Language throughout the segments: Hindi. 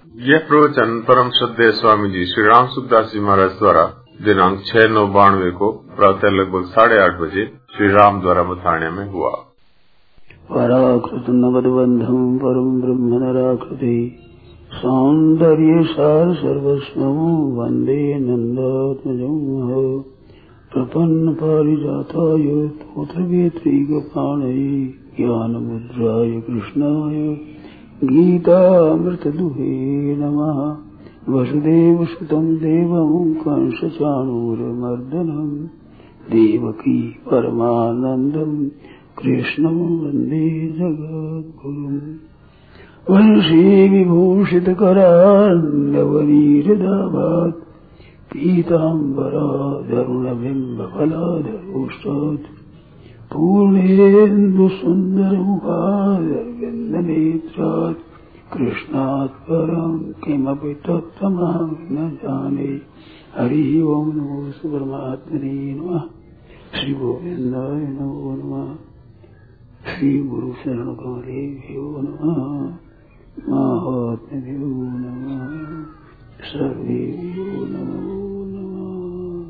यह प्रवचन परम श्रद्धेय स्वामी जी श्री राम सुखदास जी महाराज द्वारा दिनांक 6/9/92 को प्रातः लगभग 8:30 बजे श्री राम द्वारा बथानिया में हुआ। पराकृत नवदबंधम परम ब्रह्म नराकृति सौंदर्य सार सर्वस्वं वंदे नंदात्मजं प्रपन्न पारिजाताय तोत्रवेत्रैकपाणये ज्ञानमुद्राय कृष्णाय गीतामृतदुहे नमः। वसुदेवसुतं देवं कंसचाणूरमर्दनं देवकी परमानन्दं कृष्णं वन्दे जगद्गुरुम्। वंशी विभूषितकरान्नवनीरदाभात् पीताम्बरादरुणबिम्बफलाधरोष्टात् पूर्णेन्दुसुन्दरमुखादरविन्दनेत्रात् कृष्णात् परं किमपि तत्त्वमहं न जाने। हरि ओं नमो परमात्मने नमः। श्री गोविन्दाय नमो नमः। श्री गुरु शरण कमलेभ्यो नमः। महात्म्यो नमः। सर्वेभ्यो नमो नमः।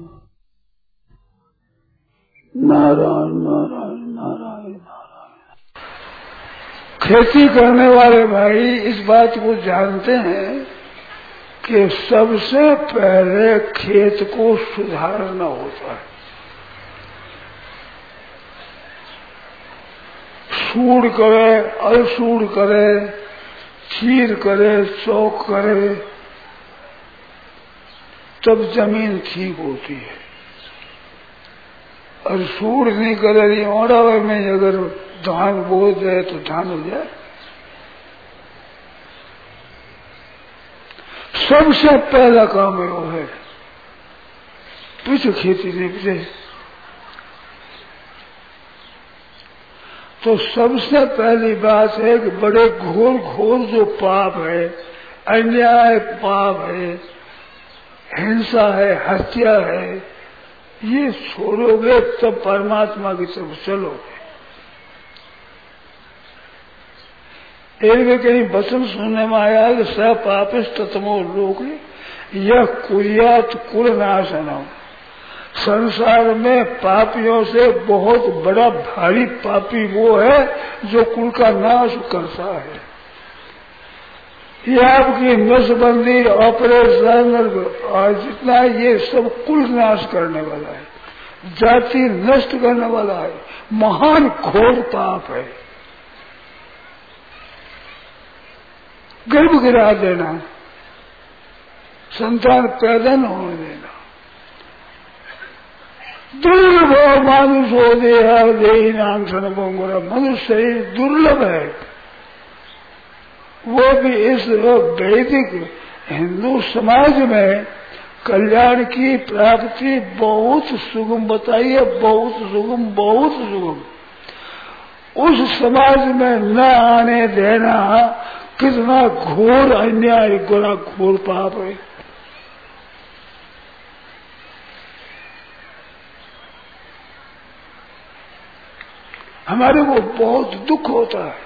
नारायण नारायण नारायण नारायण। खेती करने वाले भाई इस बात को जानते हैं कि सबसे पहले खेत को सुधारना होता है। सूड़ करे, अलसूड़ करे, चीर करे, चौक करे, तब जमीन ठीक होती है। और सूड़ नहीं करे, औड़ावे में अगर धान बो जाए तो धान हो जाए। सबसे पहला काम वो है, पीछे खेती नहीं पीछे। तो सबसे पहली बात है कि बड़े घोर घोर जो पाप है, अन्याय पाप है, हिंसा है, हत्या है, ये छोड़ोगे तब परमात्मा की तरफ चलोगे। एक कहीं वचन सुनने में आया कि स पापिस तत्मो लोके यह कुर्यात कुलनाशनम। संसार में पापियों से बहुत बड़ा भारी पापी वो है जो कुल का नाश करता है। ये आपकी नसबंदी, ऑपरेशन और जितना ये सब कुल नाश करने वाला है, जाति नष्ट करने वाला है, महान घोर पाप है। गर्भ गिरा देना, संतान पैदा न होने देना। दुर्लभ मानुष हो देहा देही नाम सनबोंगुरा। मनुष्य शरीर दुर्लभ है, वो भी इस वैदिक हिंदू समाज में कल्याण की प्राप्ति बहुत सुगम बताई है, बहुत सुगम, बहुत सुगम। उस समाज में न आने देना कितना घोर अन्याय, बड़ा घोर पाप है। हमारे को बहुत दुख होता है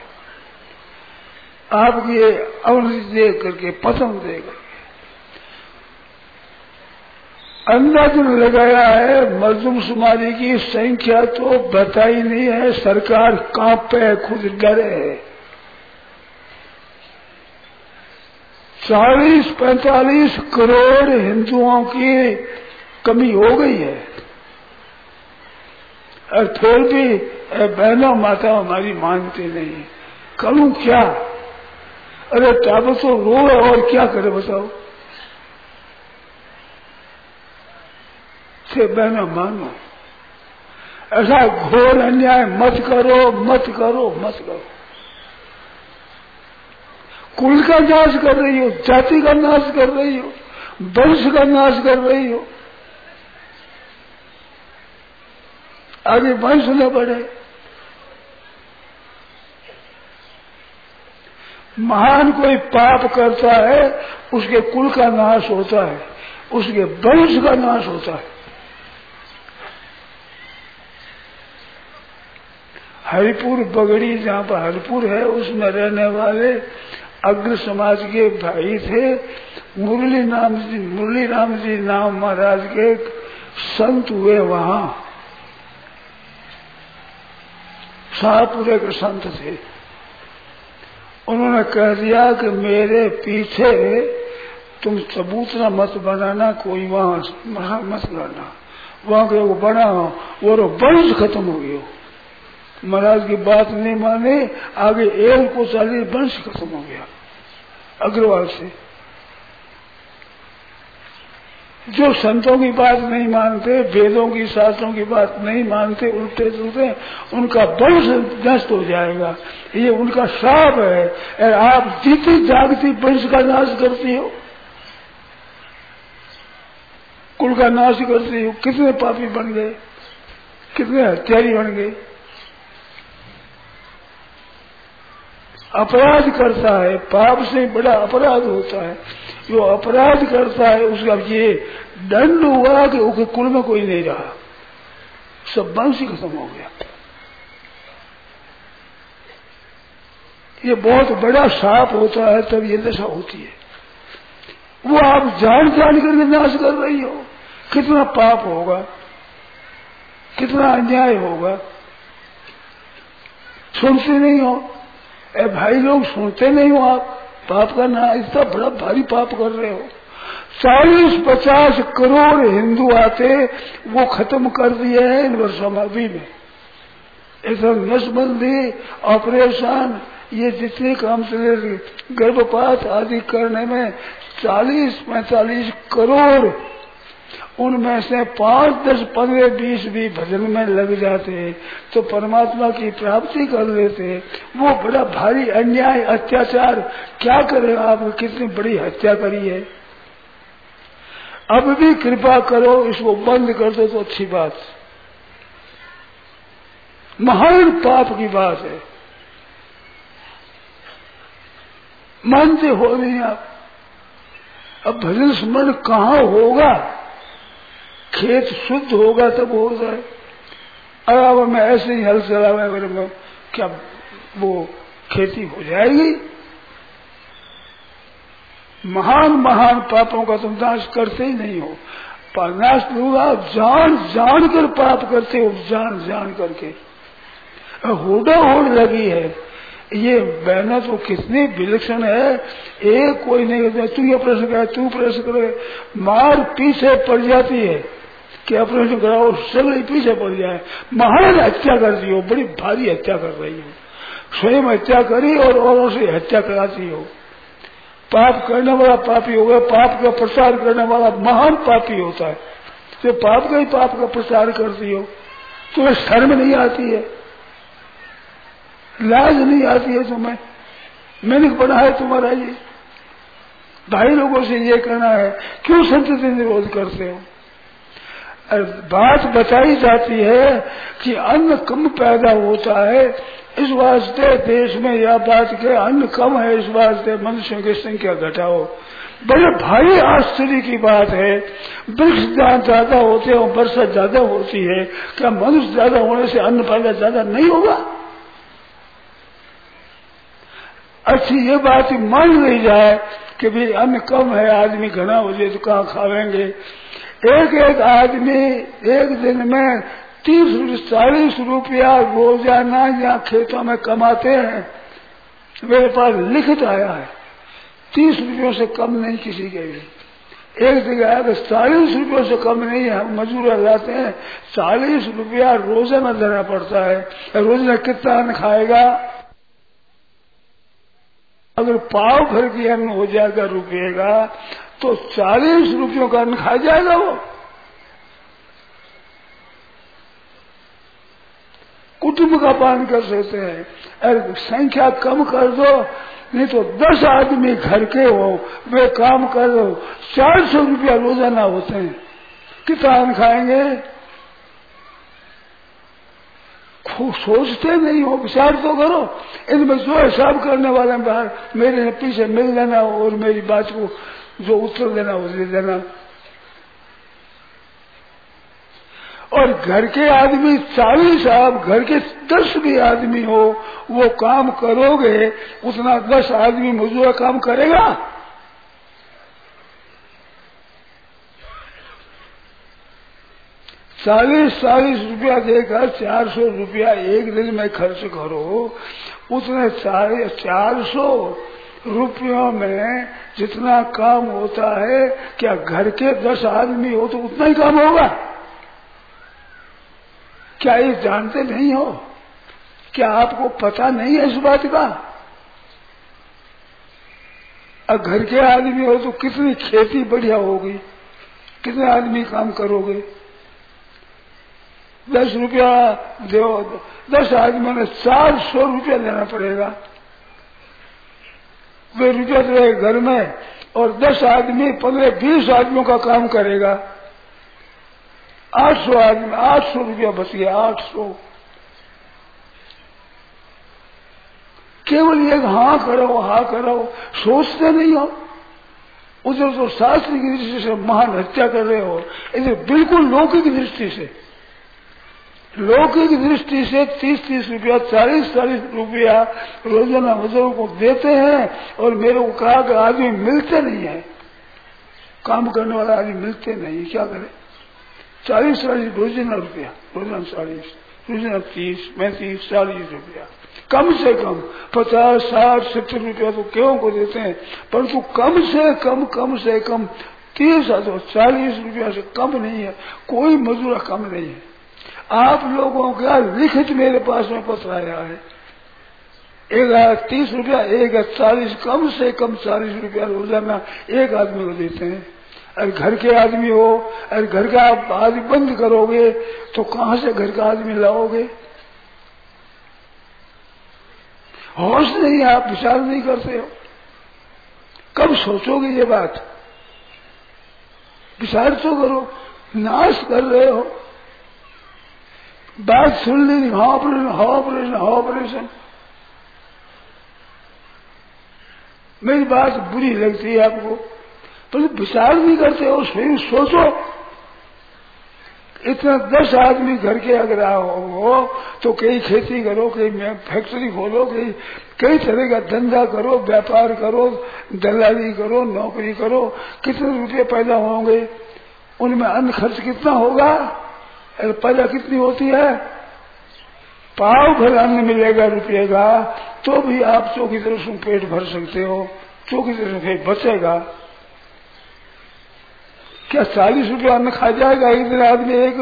आपकी अवधि देख करके, पसंद देख करके। अंदाज लगाया है मर्दमशुमारी की संख्या तो बताई नहीं है, सरकार कांपे, खुद डरे है। 40-45 करोड़ हिंदुओं की कमी हो गई है। और फिर भी बहनों माता हमारी मानती नहीं। करूं क्या? अरे तब तो रो और क्या करे बताओ। से बहनों मानो, ऐसा घोर अन्याय मत करो, मत करो, मत करो। कुल का नाश कर रही हो, जाति का नाश कर रही हो, वंश का नाश कर रही हो। आगे वंश न बढ़े। महान कोई पाप करता है, उसके कुल का नाश होता है, उसके वंश का नाश होता है। हरिपुर बगड़ी, जहाँ पर हरिपुर है, उसमें रहने वाले अग्र समाज के भाई थे। मुरली राम जी नाम महाराज के संत हुए वहां, शाहपुरे के संत थे। उन्होंने कह दिया कि मेरे पीछे तुम चबूतरा मत बनाना, कोई वहां मत करना, वहां के वो बना वो वंश खत्म हो गया। महाराज की बात नहीं माने, आगे एक को 40 वंश खत्म हो गया अग्रवाल से। जो संतों की बात नहीं मानते, वेदों की शास्त्रों की बात नहीं मानते, उल्टे सुलटे, उनका वंश नष्ट हो जाएगा, ये उनका श्राप है। आप जीती जागती वंश का नाश करती हो, कुल का नाश करती हो। कितने पापी बन गए, कितने हत्यारी बन गए। अपराध करता है, पाप से बड़ा अपराध होता है। जो अपराध करता है उसका ये दंड हुआ कि उसके कुल में कोई नहीं रहा, सब वंश ही खत्म हो गया। ये बहुत बड़ा शाप होता है, तब ये दशा होती है। वो आप जान करके नाश कर रही हो। कितना पाप होगा, कितना अन्याय होगा। सुनते नहीं हो भाई लोग, सुनते नहीं हो आप। पाप करना इतना बड़ा भारी पाप कर रहे हो। 40-50 करोड़ हिंदू आते, वो खत्म कर दिए हैं इन वर्षों में। अभी में ऐसा नसबंदी, ऑपरेशन, ये जितने काम चले, गर्भपात आदि करने में 40-45 करोड़, उनमें से 5, 10, 15, 20 भी भजन में लग जाते तो परमात्मा की प्राप्ति कर लेते। वो बड़ा भारी अन्याय, अत्याचार क्या करे आप, कितनी बड़ी हत्या करी है। अब भी कृपा करो, इसको बंद कर दो तो अच्छी बात। महान पाप की बात है, मानते हो नहीं आप। अब भजन स्मरण कहाँ होगा, खेत शुद्ध होगा तब हो जाए। अब मैं ऐसे ही हल चलावे अगर मैं, क्या वो खेती हो जाएगी। महान महान पापों का तुम नाश करते ही नहीं हो। नाश होगा जान कर पाप करते हो, जान करके। होड़ा होड़ लगी है, ये बहना तो कितनी विलक्षण है। एक कोई नहीं कहता तू ये प्रश्न करे, तू प्रश्न करे, मार पीछे पड़ जाती है कि ऑपरेशन कराओ, सगले पीछे पड़ जाए। महान हत्या कर दी हो, बड़ी भारी हत्या कर रही हो। स्वयं हत्या करी और औरों से हत्या कराती हो। पाप करने वाला पापी हो गया, पाप का प्रसार करने वाला महान पापी होता है। तो पाप का ही पाप का प्रसार करती हो, तुम्हें शर्म नहीं आती है, लाज नहीं आती है तुम्हें। मैंने पढ़ा है तुम्हारा ये भाई लोगों से ये कहना है, क्यों संतति निरोध करते हो। बात बताई जाती है कि अन्न कम पैदा होता है, इस वास्ते देश में यह बात के अन्न कम है, इस वास्ते मनुष्यों की संख्या घटाओ। बड़े भारी आश्चर्य की बात है। वृक्ष ज्यादा होते हैं, वर्षा ज्यादा होती है, क्या मनुष्य ज्यादा होने से अन्न पैदा ज्यादा नहीं होगा। अच्छी ये बात मान ली जाए कि भाई अन्न कम है, आदमी घना हो जाए तो कहाँ खावेंगे। एक आदमी एक दिन में 30-40 रुपया रोजाना यहाँ खेतों में कमाते हैं। मेरे पास लिखित आया है, 30 रुपयों से कम नहीं किसी के भी। एक जगह आया 40 रुपयों से कम नहीं है, हम मजूरा लाते हैं, 40 रुपया रोजाना देना पड़ता है। रोजाना कितना अन्न खाएगा। अगर पाव भर की अन्न हो जाएगा रुपये का, तो 40 रुपयों का अन्न खा जाएगा वो। कुटुंब का पालन कर सकते हैं। अगर संख्या कम कर दो, नहीं तो 10 आदमी घर के हो, वे काम कर दो, 400 रुपया रोजाना होते हैं, कितना अन्न खाएंगे। सोचते नहीं हो, विचार तो करो। इनमें जो हिसाब करने वाले बाहर मेरे पीछे मिल लेना और मेरी बात को जो उत्तर देना वो दे देना। और घर के आदमी 40, आप घर के 10 भी आदमी हो, वो काम करोगे उतना 10 आदमी मजदूर काम करेगा? ₹40 रुपया देकर 400 रुपया एक दिन में खर्च करो, उतने 400 रुपयों में जितना काम होता है, क्या घर के 10 आदमी हो तो उतना ही काम होगा? क्या ये जानते नहीं हो? क्या आपको पता नहीं है इस बात का? अब घर के आदमी हो तो कितनी खेती बढ़िया होगी, कितने आदमी काम करोगे? 10 रुपया दो, 10 आदमी ने 400 रुपया देना पड़ेगा। वे रुपया तो रहेगा घर में, और 10 आदमी 15-20 आदमियों का काम करेगा। 800 आदमी, 800 रुपया बच गया। 800 केवल एक हाँ करो, सोचते नहीं हो। उधर तो शास्त्र की दृष्टि से महान हत्या कर रहे हो, इधर बिल्कुल लौकिक दृष्टि से, लौकिक दृष्टि से 30-30 रुपया, 40-40 रुपया रोजाना मजदूरों को देते हैं। और मेरे को कहा कि आदमी मिलते नहीं है, काम करने वाला आदमी मिलते नहीं, क्या करे? 40-40 रोजाना रुपया, रोजाना 40, रोजाना 30-35-40 रुपया, कम से कम 50-60-70 रुपया तो क्यों को देते हैं, परंतु कम से कम 30 या 40 रुपया से कम नहीं है। कोई मजदूर कम नहीं है। आप लोगों का लिखित मेरे पास में पत्र आया है, 30 रुपया, 40, कम से कम 40 रुपया रोजाना एक आदमी को देते हैं। अगर घर के आदमी हो, अगर घर का आप आदमी बंद करोगे तो कहां से घर का आदमी लाओगे? होश नहीं, आप विचार नहीं करते हो। कब सोचोगे ये बात? विचार तो करो। नाश कर रहे हो, बात सुन लेनी, ऑपरेशन। मेरी बात बुरी लगती है आपको, तो विचार नहीं करते हो, स्वयं सोचो। इतना 10 आदमी घर के अगर हो तो कहीं खेती करो, कहीं फैक्ट्री खोलो, कई तरह का धंधा करो, व्यापार करो, दलाली करो, नौकरी करो, कितने रुपये पैदा होंगे? उनमें अन्न खर्च कितना होगा? पैदा कितनी होती है? पाव भर अन्न मिलेगा रुपये का, तो भी आप चौकी तरफ से पेट भर सकते हो, चौकी तरफ से बचेगा। क्या 40 रुपया अन्न खा जाएगा एक दिन आदमी? एक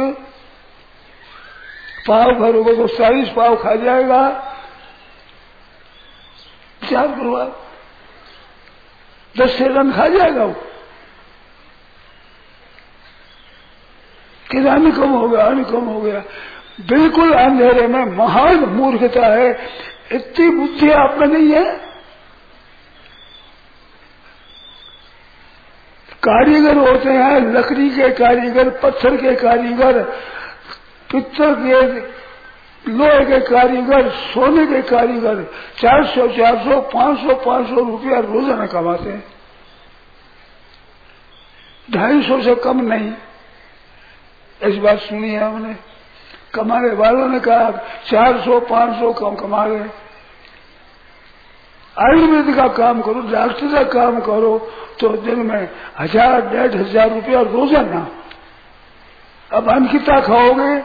पाव भर होगा तो 40 पाव खा जाएगा। विचार करो आप, 10 से अन्न खा जाएगा वो। कितना कम हो गया। बिल्कुल अंधेरे में महान मूर्खता है। इतनी बुद्धि आप में नहीं है। कारीगर होते हैं, लकड़ी के कारीगर, पत्थर के कारीगर, पित्तल के, लोहे के कारीगर, सोने के कारीगर 400, 500 रुपया रोजाना कमाते हैं। 250 से कम नहीं। इस बात सुनी है हमने, कमाने वालों ने कहा 400-500 कम कमा गए। आयुर्वेद का काम करो, डॉक्टर का काम करो तो दिन में 1000-1500 रुपया रोजाना। अब अन्न कितना खाओगे?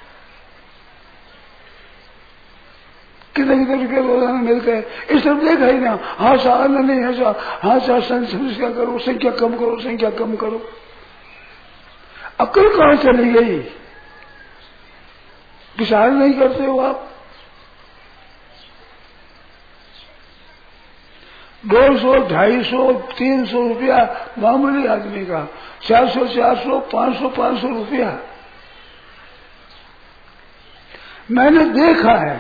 कितने रुपये रोजाना मिलते हैं? इस तरफ देखा ही ना। हाँ सा अन्न नहीं है, हाँ सा संख्या करो, संख्या कम करो। अक्ल कहां चली गई? विचार नहीं करते हो आप। 200, 250, 300 रुपया मामूली आदमी का, 400, 500 रुपया। मैंने देखा है,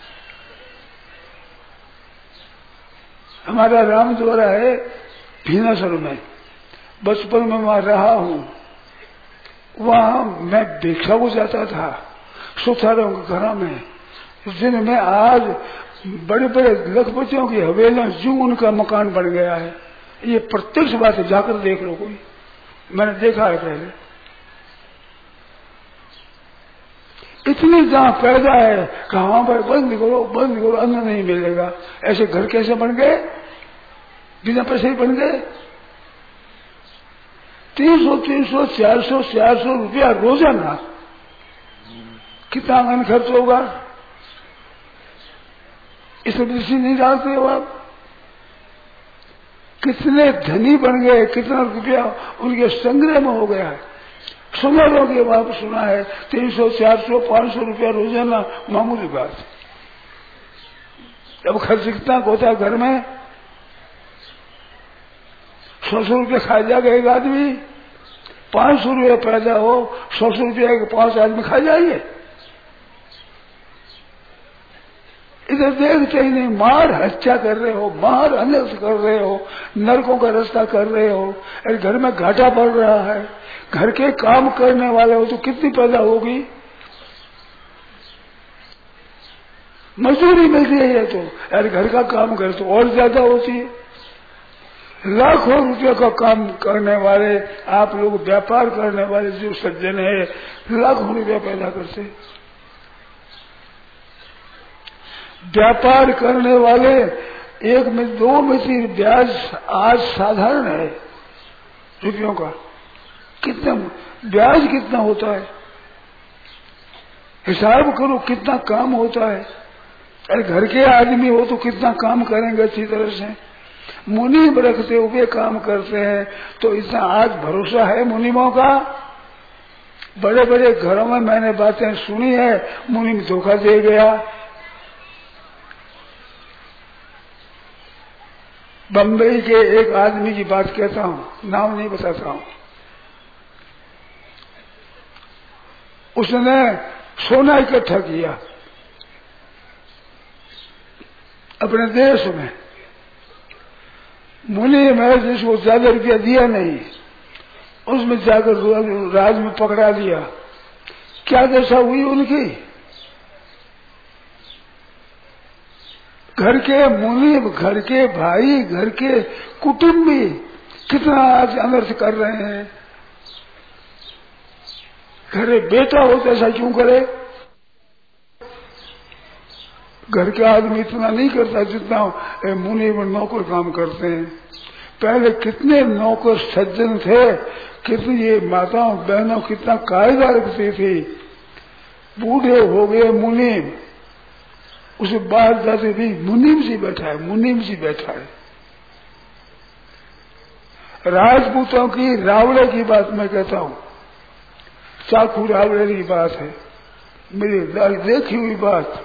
हमारा राम द्वारा है भीनासर में, बचपन में वहां रहा हूं। वहां मैं भिक्षा को जाता था सुथारों के घर में। दिन में आज बड़े बड़े लखपतियों की हवेलियां जो उनका मकान बन गया है। ये प्रत्यक्ष बात है, जाकर देख लो कोई। मैंने देखा है पहले। इतनी जहाँ पैदा है कि हाँ भाई बंद करो अन्न नहीं मिलेगा। ऐसे घर कैसे बन गए? बिना पैसे ही बन गए। 300 400 रुपया रोजाना कितना अन्न खर्च होगा? इसमें दृष्टि नहीं डालते हो आप। कितने धनी बन गए, कितना रुपया उनके संग्रह में हो गया है। सुना लोग ये बात सुना है 300 400 500 रुपया रोजाना मामूली बात। अब खर्च कितना होता है घर में? 100 रुपया खा जाएगा एक आदमी। 500 रुपया पैदा हो, 100 रुपया के 5 आदमी खा जाइए। इधर देखते ही नहीं, मार हत्या कर रहे हो, मार अनर्थ कर रहे हो, नरकों का रास्ता कर रहे हो। अरे घर में घाटा पड़ रहा है, घर के काम करने वाले हो तो कितनी पैदा होगी? मजदूरी मिलती है तो अरे घर का काम करे तो और ज्यादा होती है। लाखों रुपये का काम करने वाले आप लोग, व्यापार करने वाले जो सज्जन है, लाखों रुपया पैदा करते। व्यापार करने वाले एक में 2 में 3 ब्याज आज साधारण है रुपयों का। कितना ब्याज कितना होता है? हिसाब करो कितना काम होता है। अरे घर के आदमी हो तो कितना काम करेंगे अच्छी तरह से। मुनीम रखते हुए काम करते हैं तो इतना आज भरोसा है मुनीमों का। बड़े बड़े घरों में मैंने बातें सुनी है, मुनीम धोखा दे गया। बम्बई के एक आदमी की बात कहता हूं, नाम नहीं बताता हूं। उसने सोना इकट्ठा किया अपने देश में। मुनि में जिसको ज्यादा रुपया दिया नहीं, उसमें जाकर राज में पकड़ा दिया। क्या दशा हुई उनकी? घर के मुनि, घर के भाई, घर के कुटुंबी कितना आज अनर्थ कर रहे हैं। घरे बेटा हो तो ऐसा क्यों करे? घर के आदमी इतना नहीं करता जितना मुनि में नौकर काम करते हैं। पहले कितने नौकर सज्जन थे, कितनी ये माताओं बहनों कितना कायदा रखती थी। बूढ़े हो गए मुनीम, उसे बाहर जाते भी मुनीम से बैठा है, मुनीम से बैठा है। राजपूतों की रावड़े की बात मैं कहता हूं, चाकू रावड़े की बात है, मेरी देखी हुई बात।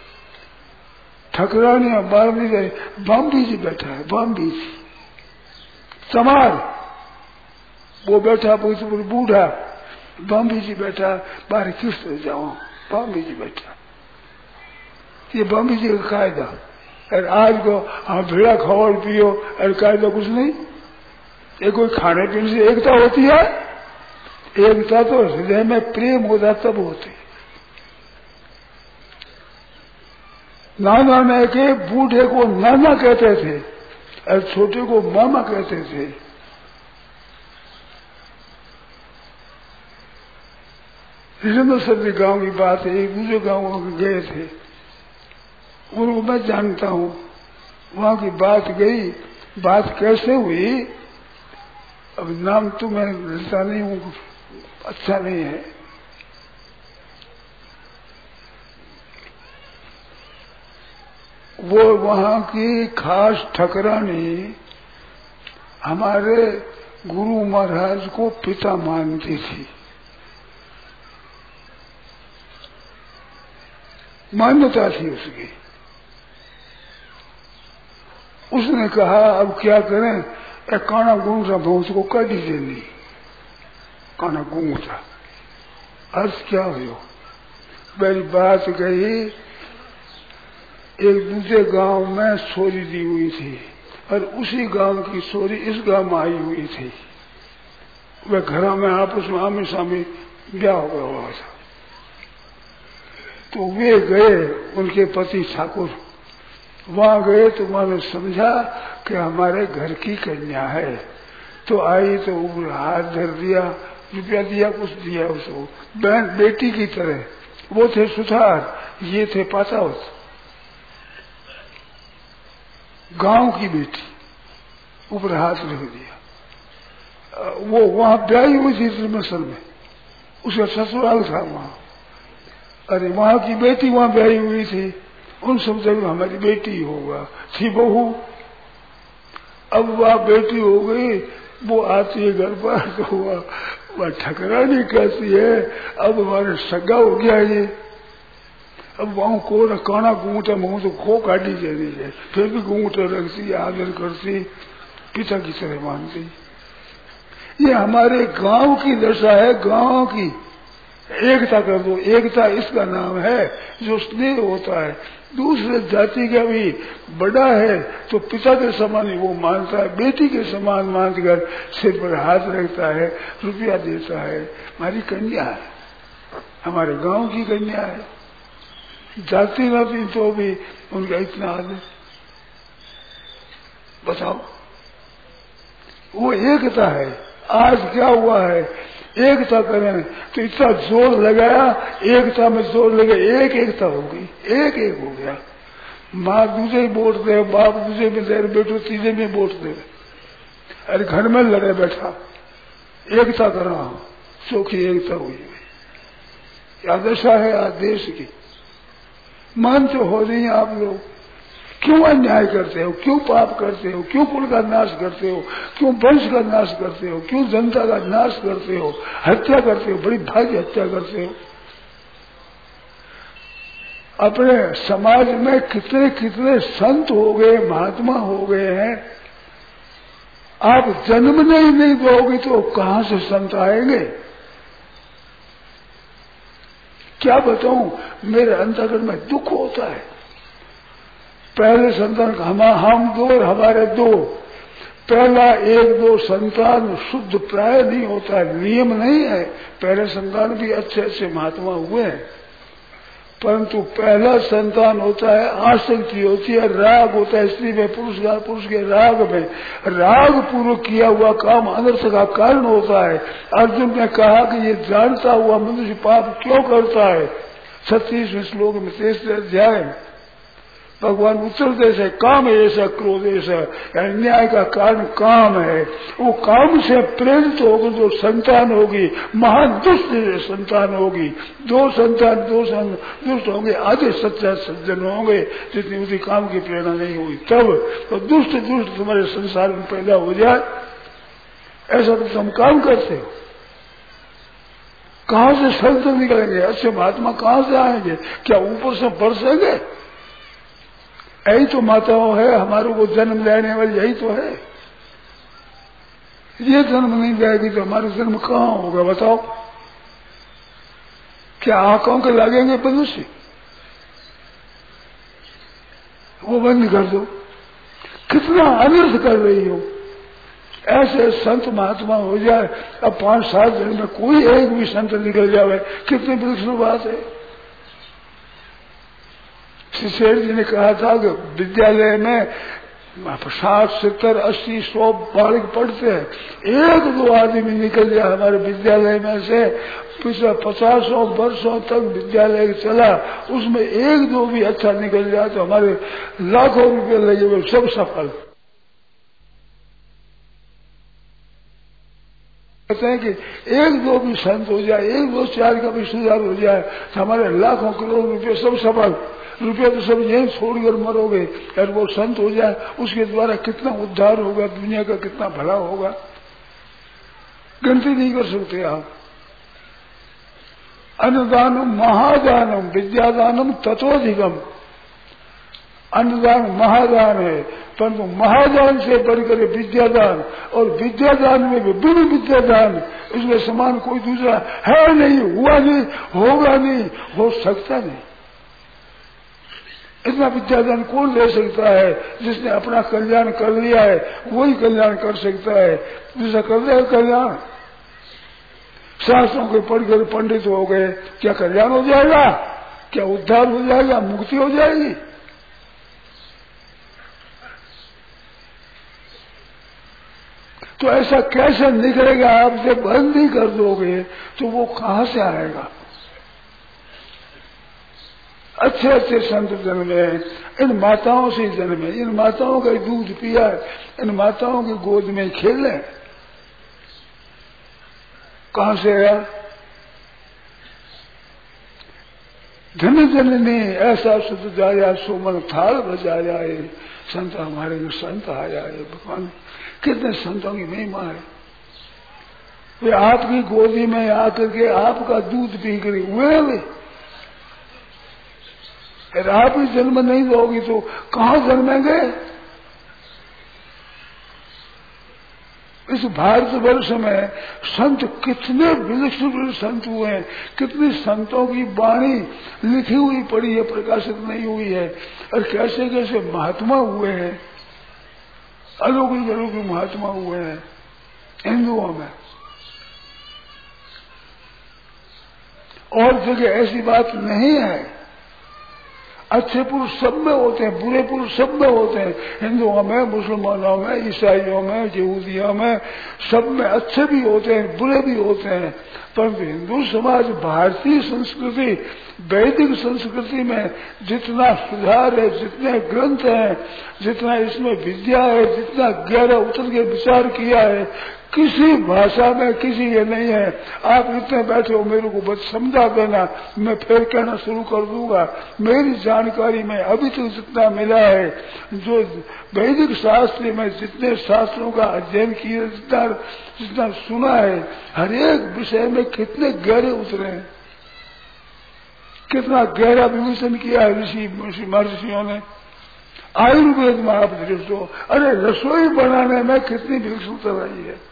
ठकरानी और मारनी गए, बम्बी जी बैठा है, बम्बी जी समार वो बैठा, बूढ़ा बम्बी जी बैठा, बाहर किस तरह जाओ, बम्बी जी बैठा। ये बम्बी जी का कायदा। अरे आज को हाँ भेड़ा खाओ और पियो, अरे कायदा कुछ नहीं। ये कोई खाने पीने से एकता होती है? एकता तो हृदय में प्रेम होता तब होती। नाना ने के बूढ़े को नाना कहते थे और छोटे को मामा कहते थे। ऋषभ गांव की बात है, एक दूसरे गांव में गए थे, उनको मैं जानता हूं। वहां की बात गई, बात कैसे हुई अब नाम तो मैं लेता नहीं हूं, अच्छा नहीं है। वो वहां की खास ठकरानी हमारे गुरु महाराज को पिता मानती थी, मान्यता थी उसकी। उसने कहा अब क्या करें, एक काना गूंगा भैंस को काटी देनी। काना गूंगा अर्थ क्या हो? मेरी बात गई, एक दूसरे गांव में सोरी दी हुई थी और उसी गांव की सोरी इस गांव में आई हुई थी। वह घरों में आपस में आमने सामने ब्याह हो गया हुआ था। तो वे गए, उनके पति ठाकुर वहां गए तो उन्होंने समझा कि हमारे घर की कन्या है। तो आई तो हाथ धर दिया, रुपया दिया, कुछ दिया उसको, बहन बेटी की तरह वो थे सुथार, ये थे पातावत। गांव की बेटी, ऊपर हाथ रख दिया। वो वहां ब्याही हुई थी त्रिमसल में, उसका ससुराल था वहां। अरे वहां की बेटी वहां ब्याही हुई थी, उन सब जगह हमारी बेटी होगा, थी बहू। अब वह बेटी हो गई, वो आती है घर पर तो वह ठकरानी कहती है, अब हमारे सगा हो गया ये। अब वहां को काना घूंघटा मुंह तो खो काटी जाती है, फिर भी घूंघटा रखती, आदर करती, पिता की तरह मानती। ये हमारे गांव की दशा है, गांव की। एकता कर दो, एकता इसका नाम है जो स्नेह होता है। दूसरे जाति का भी बड़ा है तो पिता के समान ही वो मानता है, बेटी के समान मानकर सिर पर हाथ रखता है, रुपया देता है। हमारी कन्या है, हमारे गांव की कन्या है, जाति न थी तो भी उनका इतना आदर। बताओ, वो एकता है। आज क्या हुआ है, एकता करें तो इतना जोर लगाया, एकता में जोर लगे, एकता हो गई, एक हो गया। माँ दूसरे वोट दे, बाप दूसरे में दे, बेटो तीसरे में वोट दे। अरे घर में लड़े बैठा, एकता कर रहा हूं, चौखी एकता हुई है। क्या दशा है आज देश की, मानते हो रही हैं आप लोग। क्यों अन्याय करते हो, क्यों पाप करते हो, क्यों कुल का नाश करते हो, क्यों वंश का नाश करते हो, क्यों जनता का नाश करते हो, हत्या करते हो, बड़ी भारी हत्या करते हो। अपने समाज में कितने कितने संत हो गए, महात्मा हो गए हैं। आप जन्म नहीं दोगे तो कहां से संत आएंगे। क्या बताऊं, मेरे अंतर्गत में दुख होता है। पहले संतान हम दो और हमारे दो, पहला एक दो संतान शुद्ध प्राय नहीं होता, नियम नहीं है। पहले संतान भी अच्छे अच्छे महात्मा हुए हैं, परंतु पहला संतान होता है, आसक्ति होती है, राग होता है स्त्री में, पुरुष के राग में, राग पूर्वक किया हुआ काम अनर्थ का कारण होता है। अर्जुन ने कहा कि ये जानता हुआ मनुष्य पाप क्यों करता है। 36वें श्लोक में 33 अध्याय भगवान उत्तर देश है, काम ऐसा, क्रोध ऐसा, अन्याय का कारण काम है। वो काम से प्रेरित होकर जो संतान होगी, महान दुष्ट संतान होगी। दो संतान दुष्ट होंगे, आधे सच्चा सज्जन होंगे, जितनी उसी काम की प्रेरणा नहीं हुई तब तो दुष्ट तुम्हारे संसार में पैदा हो जाए। ऐसा तो तुम काम करते हो। कहां से संत निकलेंगे, अच्छे महात्मा कहां से आएंगे, क्या ऊपर से बरसेंगे। यही तो माताओं है, हमारे को जन्म लेने वाली यही तो है। ये जन्म नहीं जाएगी तो हमारा जन्म कहाँ होगा बताओ। क्या आंखों के लगेंगे मनुष्य, वो बंद कर दो। कितना अनर्थ कर रही हो। ऐसे संत महात्मा हो जाए, अब 5-7 दिन में कोई एक भी संत निकल जाए, कितनी बड़ी बात है। शेर जी ने कहा था कि विद्यालय में 60, 70, 80, 100 बालक पढ़ते हैं, 1-2 आदमी निकल जाए हमारे विद्यालय में से, पिछले 50 वर्षों तक विद्यालय चला, उसमें 1-2 भी अच्छा निकल जाए तो हमारे लाखों रुपए लगे हुए सब सफल। कहते हैं कि 1-2 भी संत हो जाए, 1-2 4 का भी सुधार हो जाए तो हमारे लाखों करोड़ रुपए सब सफल। रुपया तो सब यही छोड़कर मरोगे, और वो संत हो जाए उसके द्वारा कितना उद्धार होगा, दुनिया का कितना भला होगा, गिनती नहीं कर सकते आप। अन्नदानम महादानम विद्यादानम ततोधिकम। अन्नदान महादान है, परंतु महादान से बढ़कर विद्यादान, और विद्यादान में भी बिन विद्यादान इसमें समान कोई दूसरा है नहीं, हुआ नहीं, होगा नहीं, हो सकता नहीं। इतना विद्यादान कौन ले सकता है। जिसने अपना कल्याण कर लिया है वही कल्याण कर सकता है, दूसरा कर देगा कल्याण। शास्त्रों के पढ़कर पंडित हो गए, क्या कल्याण हो जाएगा, क्या उद्धार हो जाएगा, मुक्ति हो जाएगी। तो ऐसा कैसे निकलेगा। आप जब बंद नहीं कर दोगे तो वो कहां से आएगा। अच्छे अच्छे संत जन्मे हैं, इन माताओं से जन्मे, इन माताओं का दूध पिया, इन माताओं की गोद में खेले। कहां से आया? धन जननी ऐसा सुध जाया, सोमन थाल बजाया है, संत हमारे में संत आया है। भगवान कितने संतों की महिमा है। वे आपकी गोदी में आकर के आपका दूध पी कर हुए वे। अगर आप ही जन्म नहीं दोगी तो कहां जन्मेंगे? इस भारतवर्ष में संत कितने विलक्षण संत हुए हैं, कितने संतों की वाणी लिखी हुई पड़ी है, प्रकाशित नहीं हुई है, और कैसे कैसे महात्मा हुए हैं, अलौकिक अलौकिक महात्मा हुए हैं हिंदुओं में। और जगह ऐसी बात नहीं है। अच्छे पुरुष सब में होते हैं, बुरे पुरुष सब में होते हैं, हिंदुओं में, मुसलमानों में, ईसाइयों में, यहूदियों में, सब में अच्छे भी होते हैं, बुरे भी होते हैं। परंतु हिंदू समाज, भारतीय संस्कृति, वैदिक संस्कृति में जितना सुधार है, जितने ग्रंथ हैं, जितना इसमें विद्या है, जितना गहरा उतर के विचार किया है, किसी भाषा में किसी ये नहीं है। आप इतने बैठे हो, मेरे को बस समझा देना, मैं फिर कहना शुरू कर दूंगा। मेरी जानकारी में अभी तक जितना मिला है, जो वैदिक शास्त्र में जितने शास्त्रों का अध्ययन किया, जितना सुना है, हर एक विषय में कितने गहरे उतरे हैं, कितना गहरा विवेचन किया है ऋषि महर्षियों ने। आयुर्वेद में आप दृष्टो, अरे रसोई बनाने में कितनी विकसित रही है,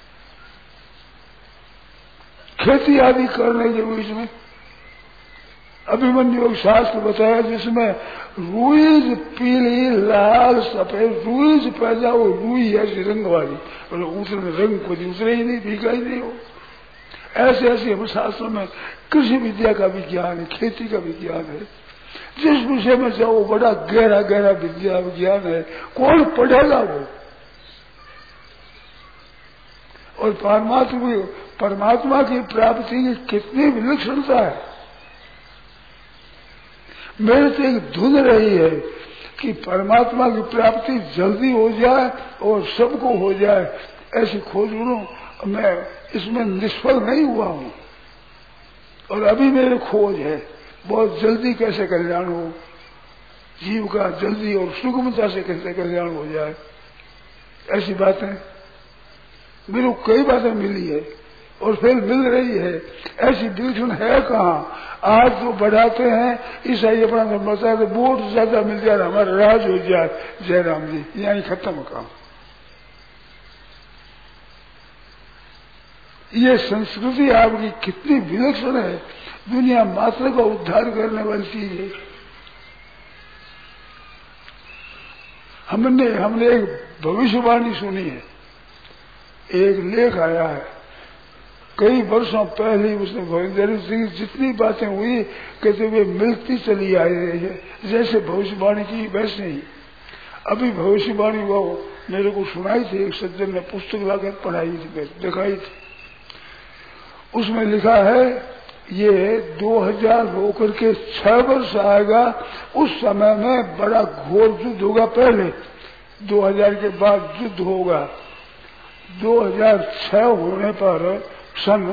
खेती आदि करने के बीच में अभिमन्यु शास्त्र बताया, जिसमें रुईज पीली लाल सफेद रुईज पैदा हो, रुई ऐसी रंग वाली, और उतरे रंग को उतरे ही नहीं, भीगा ही नहीं हो। ऐसे ऐसे हम शास्त्रों में कृषि विद्या का विज्ञान है, खेती का विज्ञान है, जिस विषय में जाओ बड़ा गहरा गहरा विद्या विज्ञान है, कौन पढ़ेगा वो। और परमात्मा की प्राप्ति की कितनी विलक्षणता है। मेरे तो एक धुन रही है कि परमात्मा की प्राप्ति जल्दी हो जाए और सबको हो जाए, ऐसी खोज करूं। मैं इसमें निष्फल नहीं हुआ हूं, और अभी मेरी खोज है बहुत जल्दी कैसे कल्याण हो, जीव का जल्दी और सुगमता से कैसे कल्याण हो जाए। ऐसी बातें मेरे को कई बातें मिली है और फिर मिल रही है। ऐसी विलक्षण है कहाँ? आज जो बढ़ाते हैं ईसाई अपना धर्म बताया तो वोट ज्यादा मिल जाए, हमारा राज हो जाए, जयराम जी, यही खत्म काम। ये संस्कृति आपकी कितनी विलक्षण है, दुनिया मात्र का उद्धार करने वाली चीज है। हमने एक भविष्यवाणी सुनी है, एक लेख आया है कई वर्षों पहले, उसने जितनी बातें हुई कहते वे मिलती चली आ रही है, जैसे भविष्यवाणी की वैसे ही। अभी भविष्यवाणी वो मेरे को सुनाई थी, एक सज्जन ने पुस्तक लाकर पढ़ाई थी, दिखाई थी। उसमें लिखा है ये 2000 होकर के 6 वर्ष आएगा, उस समय में बड़ा घोर युद्ध होगा। पहले 2000 के बाद युद्ध होगा। 2006 होने पर, सन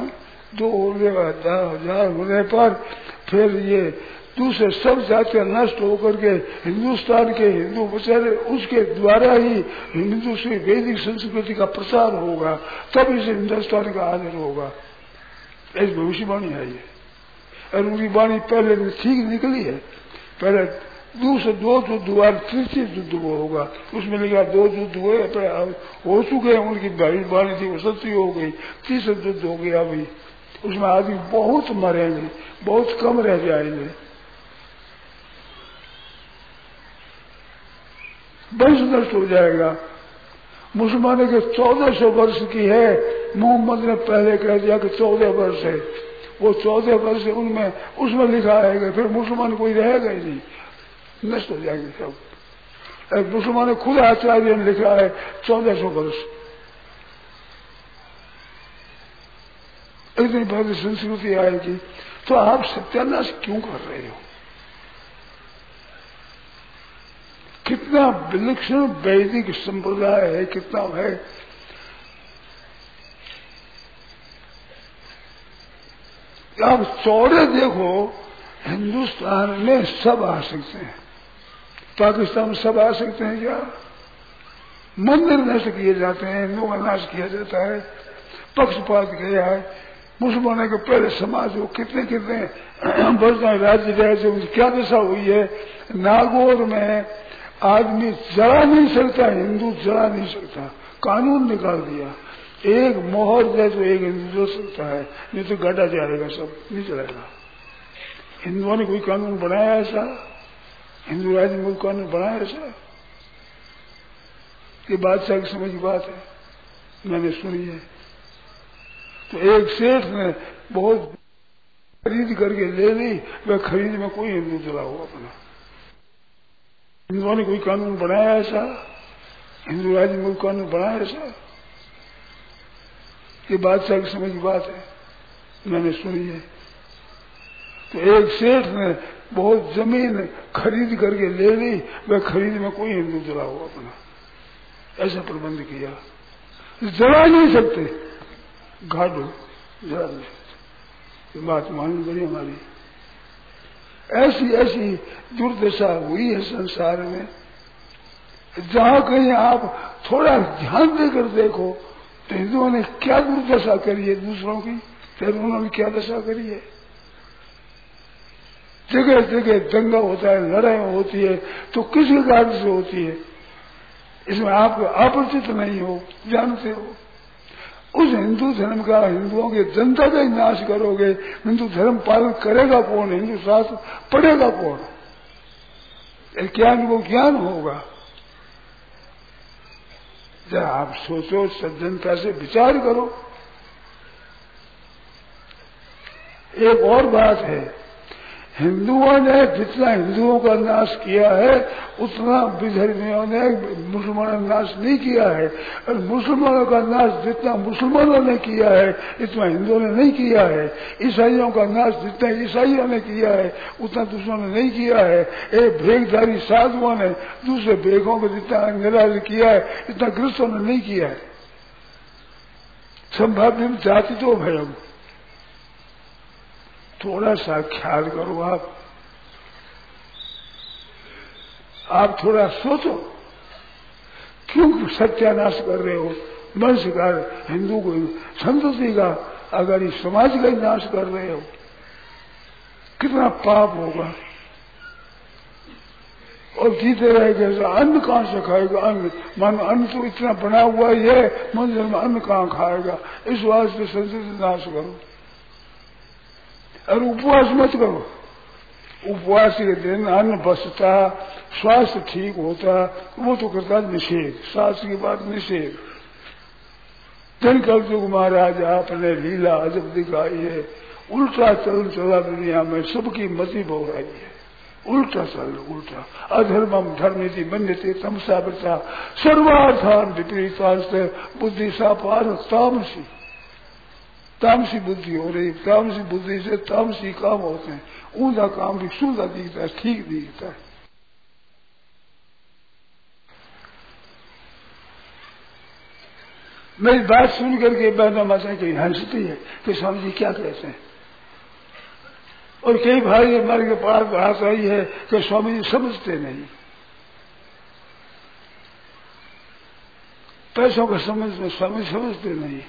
2000 होने पर फिर ये दूसरे सब जातियां नष्ट होकर के हिंदुस्तान के हिंदू बेचारे उसके द्वारा ही हिंदू से वैदिक संस्कृति का प्रसार होगा, तब इसे हिंदुस्तान का आदर होगा। ऐसी भविष्यवाणी है ये, और उनकी वाणी पहले ठीक निकली है। पहले दूसरे 2 युद्ध हुआ, तृतीय युद्ध वो होगा, उसमें लिखा 2 युद्ध हुए हो चुके हैं, उनकी वाणी थी वो सत्य हो गई, तीसरा युद्ध हो गया। अभी उसमें आदमी बहुत मरेंगे, बहुत कम रह जाएंगे, वंश नष्ट हो जाएगा। मुसलमानों के 1400 वर्ष की है, मोहम्मद ने पहले कह दिया कि 14 वर्ष है, वो 14 वर्ष है, उनमें उसमें लिखा है फिर मुसलमान कोई रहेगा ही नहीं, नष्ट हो जाएंगे सब। मुसलमान खुद आचार्य ने लिखा है 1400 वर्ष। इतनी बड़ी संस्कृति आएगी तो आप सत्यानाश क्यों कर रहे हो? कितना विलक्षण वैदिक संप्रदाय है, कितना है। आप चौड़े देखो, हिंदुस्तान में सब आ सकते हैं, पाकिस्तान में सब आ सकते हैं क्या? मंदिर नष्ट किए जाते हैं, हिंदुओं का नाश किया जाता है, पक्षपात किया है। मुसलमानों के पहले समाज हो कितने कितने वर्षों राज्य रहे थे, उनकी क्या दशा हुई है। नागौर में आदमी जला नहीं सकता, हिंदू जला नहीं सकता, कानून निकाल दिया। एक मोहर दे तो एक हिंदू जल सकता है, नहीं तो गड्ढा जाएगा, सब नहीं चलेगा। हिंदुओं ने कोई कानून बनाया ऐसा? हिंदू राज्य में कोई कानून बनाया ऐसा? ये बादशाह की समझ की बात है, मैंने सुनी है। तो एक सेठ ने बहुत खरीद करके ले ली, वह खरीद में कोई हिंदू जला हुआ अपना। हिंदुओं ने कोई कानून बनाया ऐसा? हिंदू राज्य में कोई कानून बनाया ऐसा? ये बादशाह की समझ की बात है, मैंने सुनी है। तो एक सेठ ने बहुत जमीन खरीद करके ले ली, वह खरीद में कोई हिंदू जला हुआ अपना, ऐसा प्रबंध किया। जला नहीं सकते, घाटो जला नहीं सकते। ये बात मालूम करी हमारी। ऐसी ऐसी दुर्दशा हुई है संसार में, जहां कहीं आप थोड़ा ध्यान देकर देखो तो हिंदुओं ने क्या दुर्दशा करी है दूसरों की, फिर उन्होंने क्या दशा करी है। जगह जगह दंगा होता है, लड़ाई होती है, तो किसी कारण से होती है, इसमें आप अपरिचित नहीं हो, जानते हो। उस हिंदू धर्म का, हिंदुओं के जनता का ही नाश करोगे, हिंदू धर्म पालन करेगा कौन? हिंदू शास्त्र पढ़ेगा कौन? ज्ञान को ज्ञान होगा। जरा आप सोचो, सज्जनता से विचार करो। एक और बात है, हिंदुओं ने जितना हिंदुओं का नाश किया है उतना विधर्मियों ने मुसलमानों का नाश नहीं किया है, और मुसलमानों का नाश जितना मुसलमानों ने किया है इतना हिंदुओं ने नहीं किया है। ईसाइयों का नाश जितना ईसाइयों ने किया है उतना दूसरों ने नहीं किया है। एक भेगधारी साधुओं ने दूसरे भेगों को जितना निराश किया है इतना ग्रस्तों ने नहीं किया है। संभाव्य जाति तो भयम, थोड़ा सा ख्याल करो। आप थोड़ा सोचो, क्यों सत्यानाश कर रहे हो मनुष्य का, हिंदू को, संतति का, अगर इस समाज का ही नाश कर रहे हो, कितना पाप होगा। और जीते रहेगा, अन्न कहां से खाएगा? अन्न मानो अन्न तो इतना बना हुआ ही है, मंदिर में अन्न कहां खाएगा? इस वास्ते संतति नाश करो। और उपवास मत करो, उपवास के दिन अन्न बचता, स्वास्थ्य ठीक होता, वो तो करता निषेध, शास्त्र की बात निषेध। दिन कलयुग महाराज आपने लीला अजब दिखाई है, उल्टा चल चला दुनिया में, सबकी मति बहुराई है। उल्टा चल, उल्टा। अधर्मम धर्मेति मन्यते तमसा बचा सर्वार्थान विपरीतांश बुद्धि सा पार तामसी। तामसी बुद्धि हो रही, तामसी बुद्धि से तामसी काम होते हैं। ऊंधा काम भी सूधा दिखता है, ठीक दिखता है। मेरी बात सुन करके बहना माता कहीं हंसती है कि स्वामी जी क्या कहते हैं, और कई भाई हमारे के पास बात आई है कि स्वामी जी समझते नहीं, पैसों का स्वामी समझते नहीं।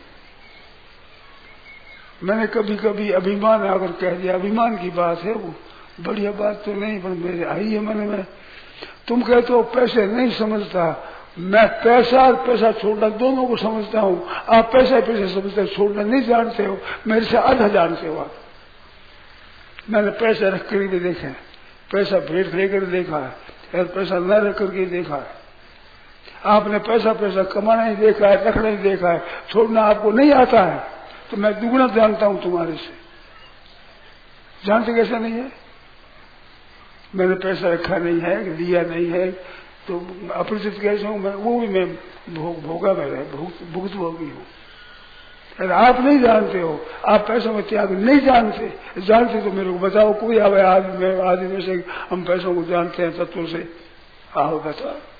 मैंने कभी कभी अभिमान आकर कह दिया, अभिमान की बात है, वो बढ़िया बात तो नहीं, पर मेरे आई है मन में। तुम कहते हो पैसे नहीं समझता, मैं पैसा और पैसा छोड़ना दोनों को समझता हूँ। आप पैसा समझते हो, छोड़ना नहीं जानते हो, मेरे से आधा जानते हो आप। मैंने पैसा रख कर भी देखा है, पैसा भेंट लेकर देखा है, और पैसा न रख करके देखा है। आपने पैसा कमाना ही देखा है, रखना ही देखा है, छोड़ना आपको नहीं आता है। तो मैं दुगना जानता हूं तुम्हारे से, जानते कैसा नहीं है? मैंने पैसा रखा नहीं है, लिया नहीं है, तो अपरिचित कैसे हूं मैं? वो भी मैं भोगा में रहे, भुगत भोगी हूं। अगर आप नहीं जानते हो, आप पैसों में त्याग नहीं जानते तो मेरे को बताओ, कोई आवे आदमी में से हम पैसों को जानते हैं तत्व से, आओ बता।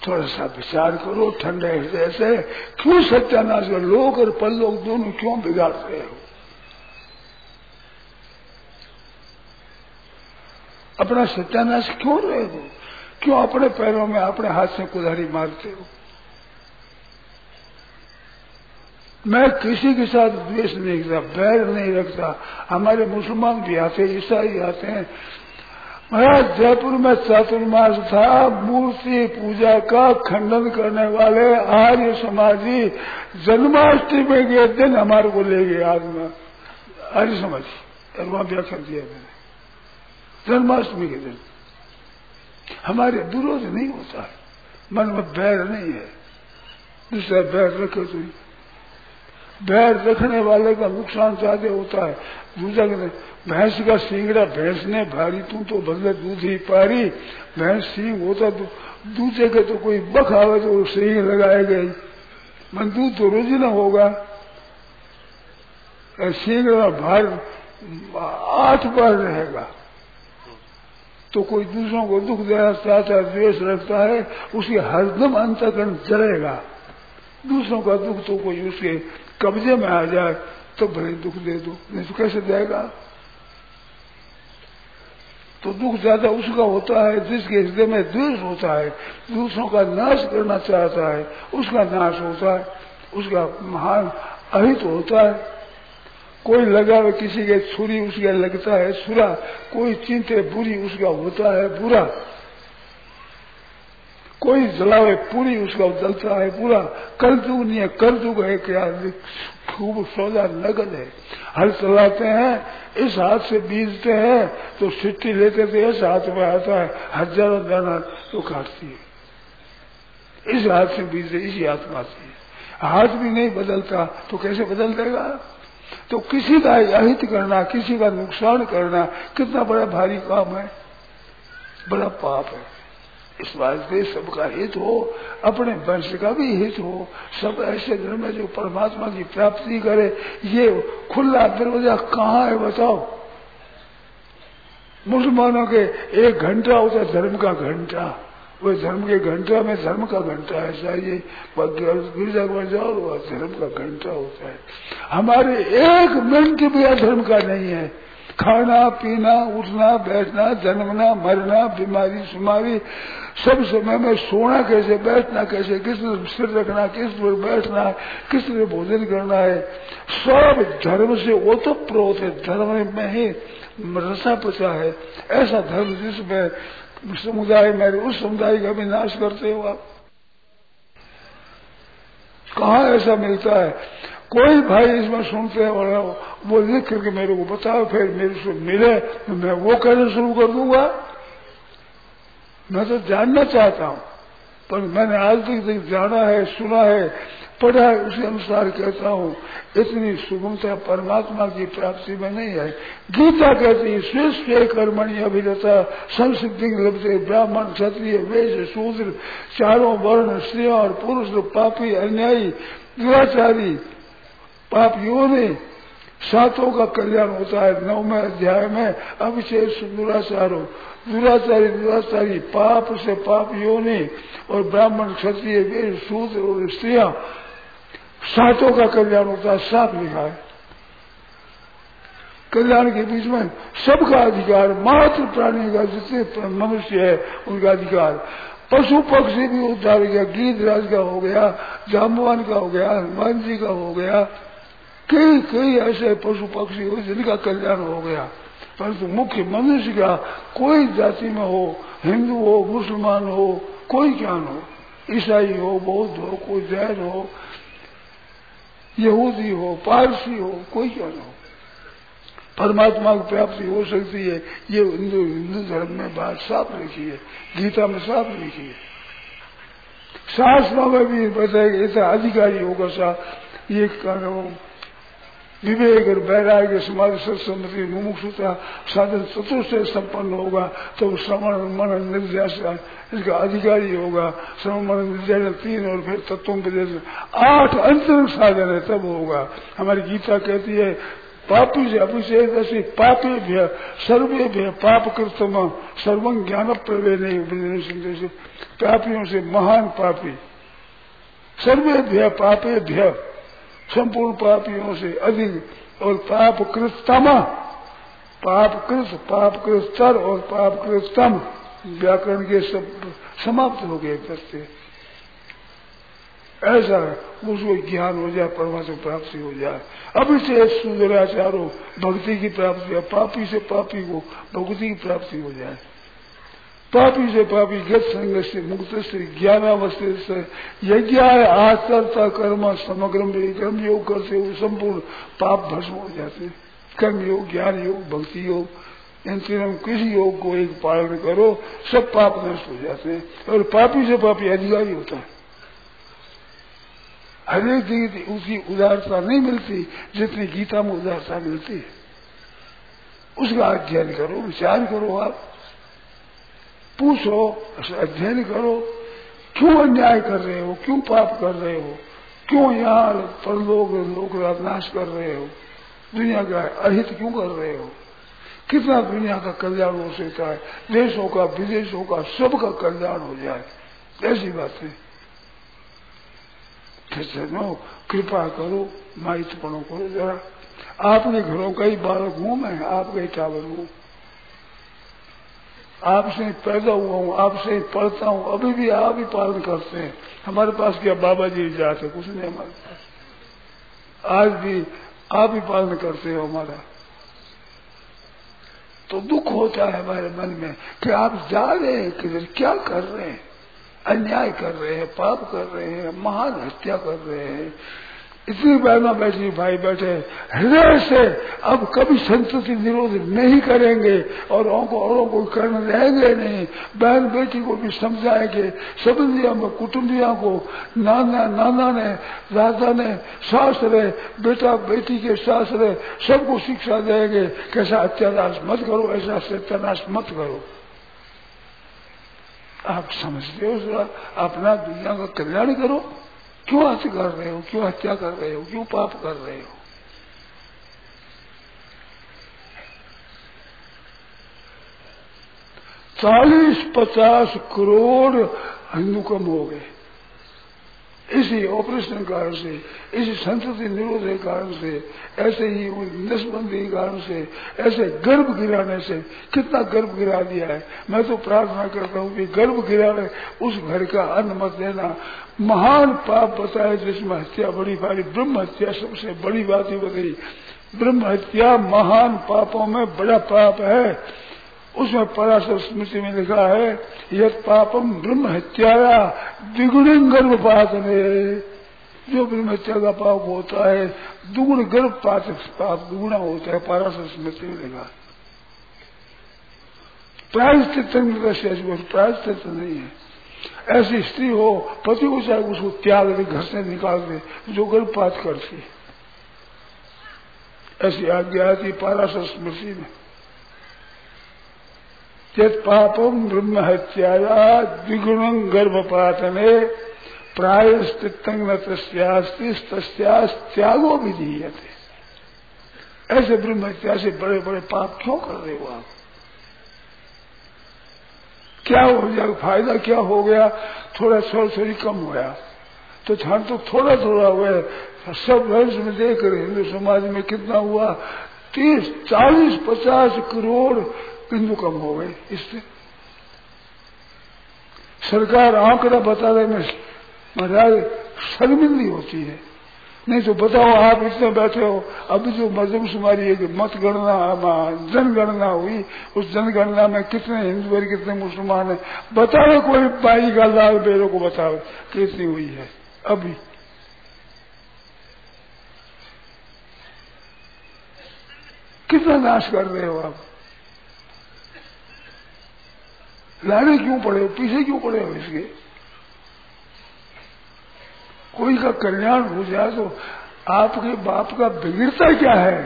थोड़ा सा विचार करो ठंडे हृदय से, क्यों सत्यानाश कर, लोक और परलोक दोनों क्यों बिगाड़ रहे हो? अपना सत्यानाश क्यों रहे हो? क्यों अपने पैरों में अपने हाथ से कुल्हाड़ी मारते हो? मैं किसी के साथ द्वेष नहीं रखता, बैर नहीं रखता। हमारे मुसलमान भी आते हैं, ईसाई आते हैं। महाराज जयपुर में चातुर्मास था, मूर्ति पूजा का खंडन करने वाले आर्य समाजी जन्माष्टमी के दिन हमारे को ले गए आदमी, आर्य समाजी, वहां व्याख्या दिया मैंने। जन्माष्टमी के दिन हमारे विरोध नहीं होता है, मन में बैर नहीं है। दूसरा बैर रखे तो बैर रखने वाले का नुकसान ज्यादा होता है। दूसरा भैंस का सींगड़ा भैंस ने भारी, तू तो बदले दूध ही पारी। भैंस सींग होता तो दूसरे के तो कोई बख आवे तो सींग लगाए गई, मन दूध तो रोज न होगा। सींगड़ा भार 8 बार रहेगा तो कोई दूसरों को दुख देना चाहता है, द्वेष रखता है, उसके हरदम अंतःकरण जलेगा। दूसरों का दुख तो कोई उसके कब्जे में आ जाए तो भले दुख दे दो, नहीं तो कैसे देगा? तो दुख ज्यादा उसका होता है जिसके हृदय में द्वेष होता है, दूसरों का नाश करना चाहता है, उसका नाश होता है, उसका महान अहित होता है। कोई लगावे किसी के छुरी, उसका लगता है छुरा। कोई चिंते बुरी, उसका होता है बुरा। कोई जलावे पूरी, उसका जलता है पूरा। कर्जू नहीं है, कर्जू है क्या? खूब सौदा नगद है। हल चलाते हैं, इस हाथ से बीजते हैं तो सिट्टी लेते थे, इस हाथ में आता है, हजारों दाना तो काटती है। इस हाथ से बीजते, इसी हाथ में आती है। हाथ भी नहीं बदलता तो कैसे बदल देगा? तो किसी का अहित करना, किसी का नुकसान करना कितना बड़ा भारी काम है, बड़ा पाप है। इस बात से सबका हित हो, अपने वंश का भी हित हो। सब ऐसे धर्म जो परमात्मा की प्राप्ति करे, ये खुला दरवाजा कहाँ है बताओ? मुसलमानों के 1 घंटा होता है धर्म का घंटा, वो धर्म के घंटा में धर्म का घंटा है चाहिए। गिरजा में जाओ वह धर्म का घंटा होता है। हमारे 1 मिनट भी अधर्म का नहीं है। खाना पीना, उठना बैठना, जन्मना मरना, बीमारी शुमारी, सब समय में सोना कैसे, बैठना कैसे, किस सिर रखना, किस पर बैठना, किस तरह भोजन करना है, सब धर्म से ओतप्रोत है। धर्म में ही रसा पचा है। ऐसा धर्म जिसमें समुदाय में उस समुदाय का भी नाश करते हो आप। कहाँ ऐसा मिलता है? कोई भाई इसमें सुनते हैं और वो लिख करके मेरे को बताओ, फिर मेरे से मिले तो मैं वो कहना शुरू कर दूंगा। मैं तो जानना चाहता हूँ, पर मैंने आज तक जाना है, सुना है, पढ़ा है, उसी अनुसार कहता हूँ। इतनी सुगमता परमात्मा की प्राप्ति में नहीं है। गीता कहती है स्वेष्ट कर्मणि अभिरता संसिद्धि लभते ब्राह्मण क्षत्रिय वैश्य शूद्र, चारों वर्ण, स्त्रियों और पुरुष, पापी अन्यायी दुराचारी पापियों ने 7 का कल्याण होता है। 9वें अध्याय में अभिशेष दुराचारो, दुराचारी पाप से पापियों ने, और ब्राह्मण क्षत्रिय वैश्य शूद्र और स्त्रियां, 7 का कल्याण होता है। 7 लिखा है। कल्याण के बीच में सबका अधिकार, मात्र प्राणी का जितने मनुष्य है उनका अधिकार। पशु पक्षी भी उद्धार हो गया, गीधराज का हो गया, जाम्बवान का हो गया, हनुमान जी का हो गया, कई ऐसे पशु पक्षी हो जिनका कल्याण हो गया। परंतु मुख्य मनुष्य का, कोई जाति में हो, हिंदू हो, मुसलमान हो, कोई ज्ञान हो, ईसाई हो, बौद्ध हो, कोई जैन हो, यहूदी हो, पारसी हो, कोई ज्ञान हो, परमात्मा की प्राप्ति हो सकती है। ये हिंदू धर्म में बात साफ लिखी है, गीता में साफ लिखी है। शास्त्रों में भी बताया ऐसा अधिकारी होगा सा ये विवेक और वैराग्य समाधि सत्सम्मति मुमुक्षुता साधन चतुर्थ से संपन्न होगा तो श्रवण मनन निध्यासन इसका अधिकारी होगा। श्रवण मनन निध्यासन 3 और फिर तत्वों के 8 अंतरिम साधन है, तब होगा। हमारी गीता कहती है पापी से अभिषेक ऐसे पापेभ्य सर्वेभ्य पाप कृतम सर्वं ज्ञान प्रवेश पापियों से महान पापी, सर्वेभ्य पापेभ्य संपूर्ण पापियों से अधिक, और पाप कृतम पापकृतर और पापकृतम व्याकरण के सब समाप्त हो गए करते। ऐसा उसको ज्ञान हो जाए, परमात्मा प्राप्ति हो जाए। अभी से सुंदराचारो भक्ति की प्राप्ति, पापी से पापी को भक्ति की प्राप्ति हो जाए। पापी से पापी गत संग से मुक्त से ज्ञानावस्था से यज्ञ आचरता कर्म समग्र कर्म योग करते हुए संपूर्ण पाप भस्म हो जाते। कर्म योग, ज्ञान योग, भक्ति योग, इन तीनों किसी योग को एक पालन करो, सब पाप नष्ट हो जाते हैं। और पापी से पापी अधिकारी होता है। हरेक जगह उसकी उदारता नहीं मिलती जितनी गीता में उदारता मिलती है। उसका अध्ययन करो, विचार करो, आप पूछो, अध्ययन करो, क्यों अन्याय कर रहे हो, क्यों पाप कर रहे हो, क्यों यहाँ परलोक नाश कर रहे हो, दुनिया का अहित क्यों कर रहे हो, कितना दुनिया का कल्याण हो सकता है, देशों का विदेशों का सबका कल्याण हो जाए, ऐसी बातें। सज्जनों कृपा करो, माइतपणों करो जरा। आपके घरों का ही बालक हूं मैं, आपका ही टावर हूं, आपसे पैदा हुआ हूं, आपसे पढ़ता हूं, अभी भी आप ही पालन करते हैं। हमारे पास क्या बाबा जी जाते, कुछ नहीं हमारे पास, आज भी आप ही पालन करते हो हमारा। तो दुख होता है हमारे मन में कि आप जा रहे हैं किधर, क्या कर रहे हैं, अन्याय कर रहे हैं, पाप कर रहे हैं, महान हत्या कर रहे हैं। इतनी बहना बैठी भाई बैठे हृदय से अब कभी संतति निरोध नहीं करेंगे और औरों को करने रहेंगे नहीं। बहन बेटी को भी समझाएंगे, संबंधियों में कुटुंबियों को, नाना ने, दादा ने, सास रहे, बेटा बेटी के सास रहे, सबको शिक्षा देंगे कैसा अत्याचार मत करो, ऐसा सत्यानाश मत करो। आप समझते हो जरा, अपना दुनिया का कल्याण करो। क्यों हत्या कर रहे हो, क्यों हत्या कर रहे हो, क्यों पाप कर रहे हो? 40-50 करोड़ हिंदू कम हो गए इसी ऑपरेशन कारण से, इसी संतति निरोध के कारण से, ऐसे ही नसबंदी के कारण से, ऐसे गर्भ गिराने से। कितना गर्भ गिरा दिया है। मैं तो प्रार्थना करता हूँ कि गर्भ गिराने उस घर का अन्न मत देना। महान पाप बताए जिसमें हत्या बड़ी भारी, ब्रह्म हत्या सबसे बड़ी बात ही बताई। ब्रह्म हत्या महान पापों में बड़ा पाप है। उसमें पराशर स्मृति में लिखा है, यद पापम ब्रह्म हत्याया द्विगुण गर्भपातने। जो ब्रह्म हत्या का पाप होता है दुगुण गर्भपात पाप दुगुना होता है, पराशर स्मृति में लिखा। प्रायश्चित नहीं है। ऐसी स्त्री हो, पति को चाहे उसको त्याग दे, घर से निकाल दे, जो गर्भपात करती, ऐसी आज्ञा आती पराशर स्मृति में। यत् पापम ब्रह्म हत्याया द्विगुणं गर्भपातने प्रायश्चित्तं न तस्यास्ति तस्यास्त्यागो विधीयते। ऐसे ब्रह्म हत्या से बड़े बड़े पाप क्यों कर रहे हो आप? क्या हो गया, फायदा क्या हो गया? थोड़ा थोड़ी कम हुआ तो थोड़ा थोड़ा हुआ। सब वंश में देख रहे हिंदू समाज में कितना हुआ, 30, 40, 50 करोड़ हिंदू कम हो गए। इससे सरकार आंकड़ा बताने में महाराज शर्मिंदी होती है। नहीं तो बताओ, आप इतने बैठे हो, अभी जो मर्दमशुमारी है कि मत गणना जनगणना हुई, उस जनगणना में कितने हिंदू और कितने मुसलमान है, बताओ कोई 22 लाख बेरों को बताओ कितनी हुई है। अभी कितना नाश कर रहे हो आप? लाने क्यों पड़े हो, पीछे क्यों पड़े हो इसके? कोई का कल्याण हो जाए तो आपके बाप का बिगड़ता क्या है?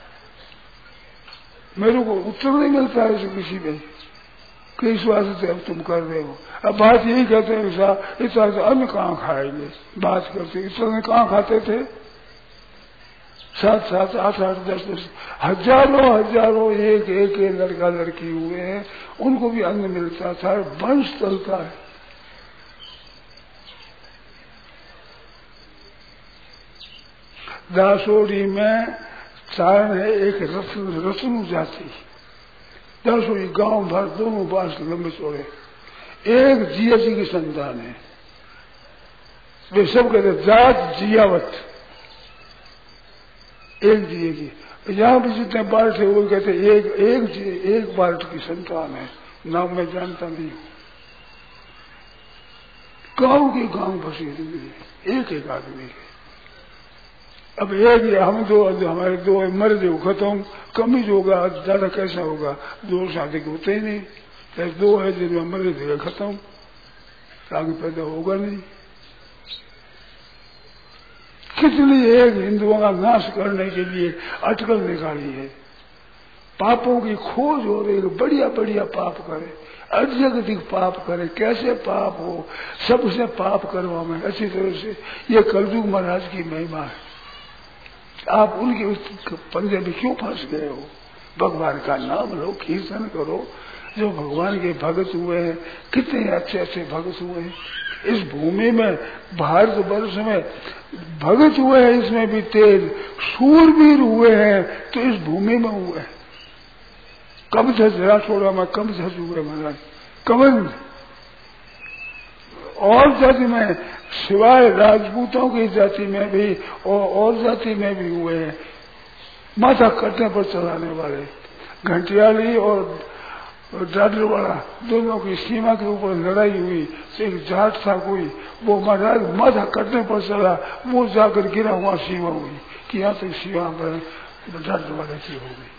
मेरे को उत्तर नहीं मिलता है किसी में कि इस वास्ते से अब तुम कर रहे हो। अब बात यही कहते हैं इस तरह से अन्न कहाँ खाएंगे, बात करते इस तरह कहाँ खाते थे? 7 7 8 8 10 10 हजारों एक लड़का लड़की हुए हैं, उनको भी अन्न मिलता था, वंश चलता है। दासोड़ी में चारण है एक रत्न जाति, दासोड़ी गांव भर दोनों बांस लंबे चौड़े, एक जिया जी की संतान है। वे सब कहते जात जियावत, एक जिये की। यहाँ भी जितने बाल्ट है वो कहते एक बाल्ट की संतान है, नाम मैं जानता नहीं हूँ। गांव के गांव बसी हुई एक आदमी है। अब एक हम दो, हमारे दो मर दो खत्म, कम ही होगा, ज्यादा कैसा होगा, 2 शादी होते ही नहीं, चाहे 2 है जिनमें मर दे खत्म, आगे पैदा होगा नहीं। कितनी एक हिंदुओं का नाश करने के लिए अटकल निकाली है, पापों की खोज हो रही है, बढ़िया बढ़िया पाप करे, अधिक पाप करे, कैसे पाप हो, सबसे पाप करवा में अच्छी तरह से। ये कलयुग महाराज की महिमा है। आप उनके पंजे में क्यों फंस गए हो? भगवान का नाम लो, कीर्तन करो, जो भगवान के भगत हुए हैं, कितने अच्छे अच्छे भगत हुए हैं इस भूमि में, भारतवर्ष में भगत हुए हैं, इसमें भी तेज शूरवीर हुए हैं तो इस भूमि में हुए हैं। कब जरा छोड़ा मैं, कब झस हुए महाराज, कमल और जाति में, सिवाय राजपूतों की जाति में भी और जाति में भी हुए हैं। माथा कटने पर चलाने वाले, घंटियाली और डाडर वाला दोनों की सीमा के ऊपर लड़ाई हुई, एक जाट था कोई, वो महाराज माथा कटने पर चला, वो जाकर गिरा, वहां सीमा हुई कि यहाँ तक सीमा पर डाडर वाले की हो गई।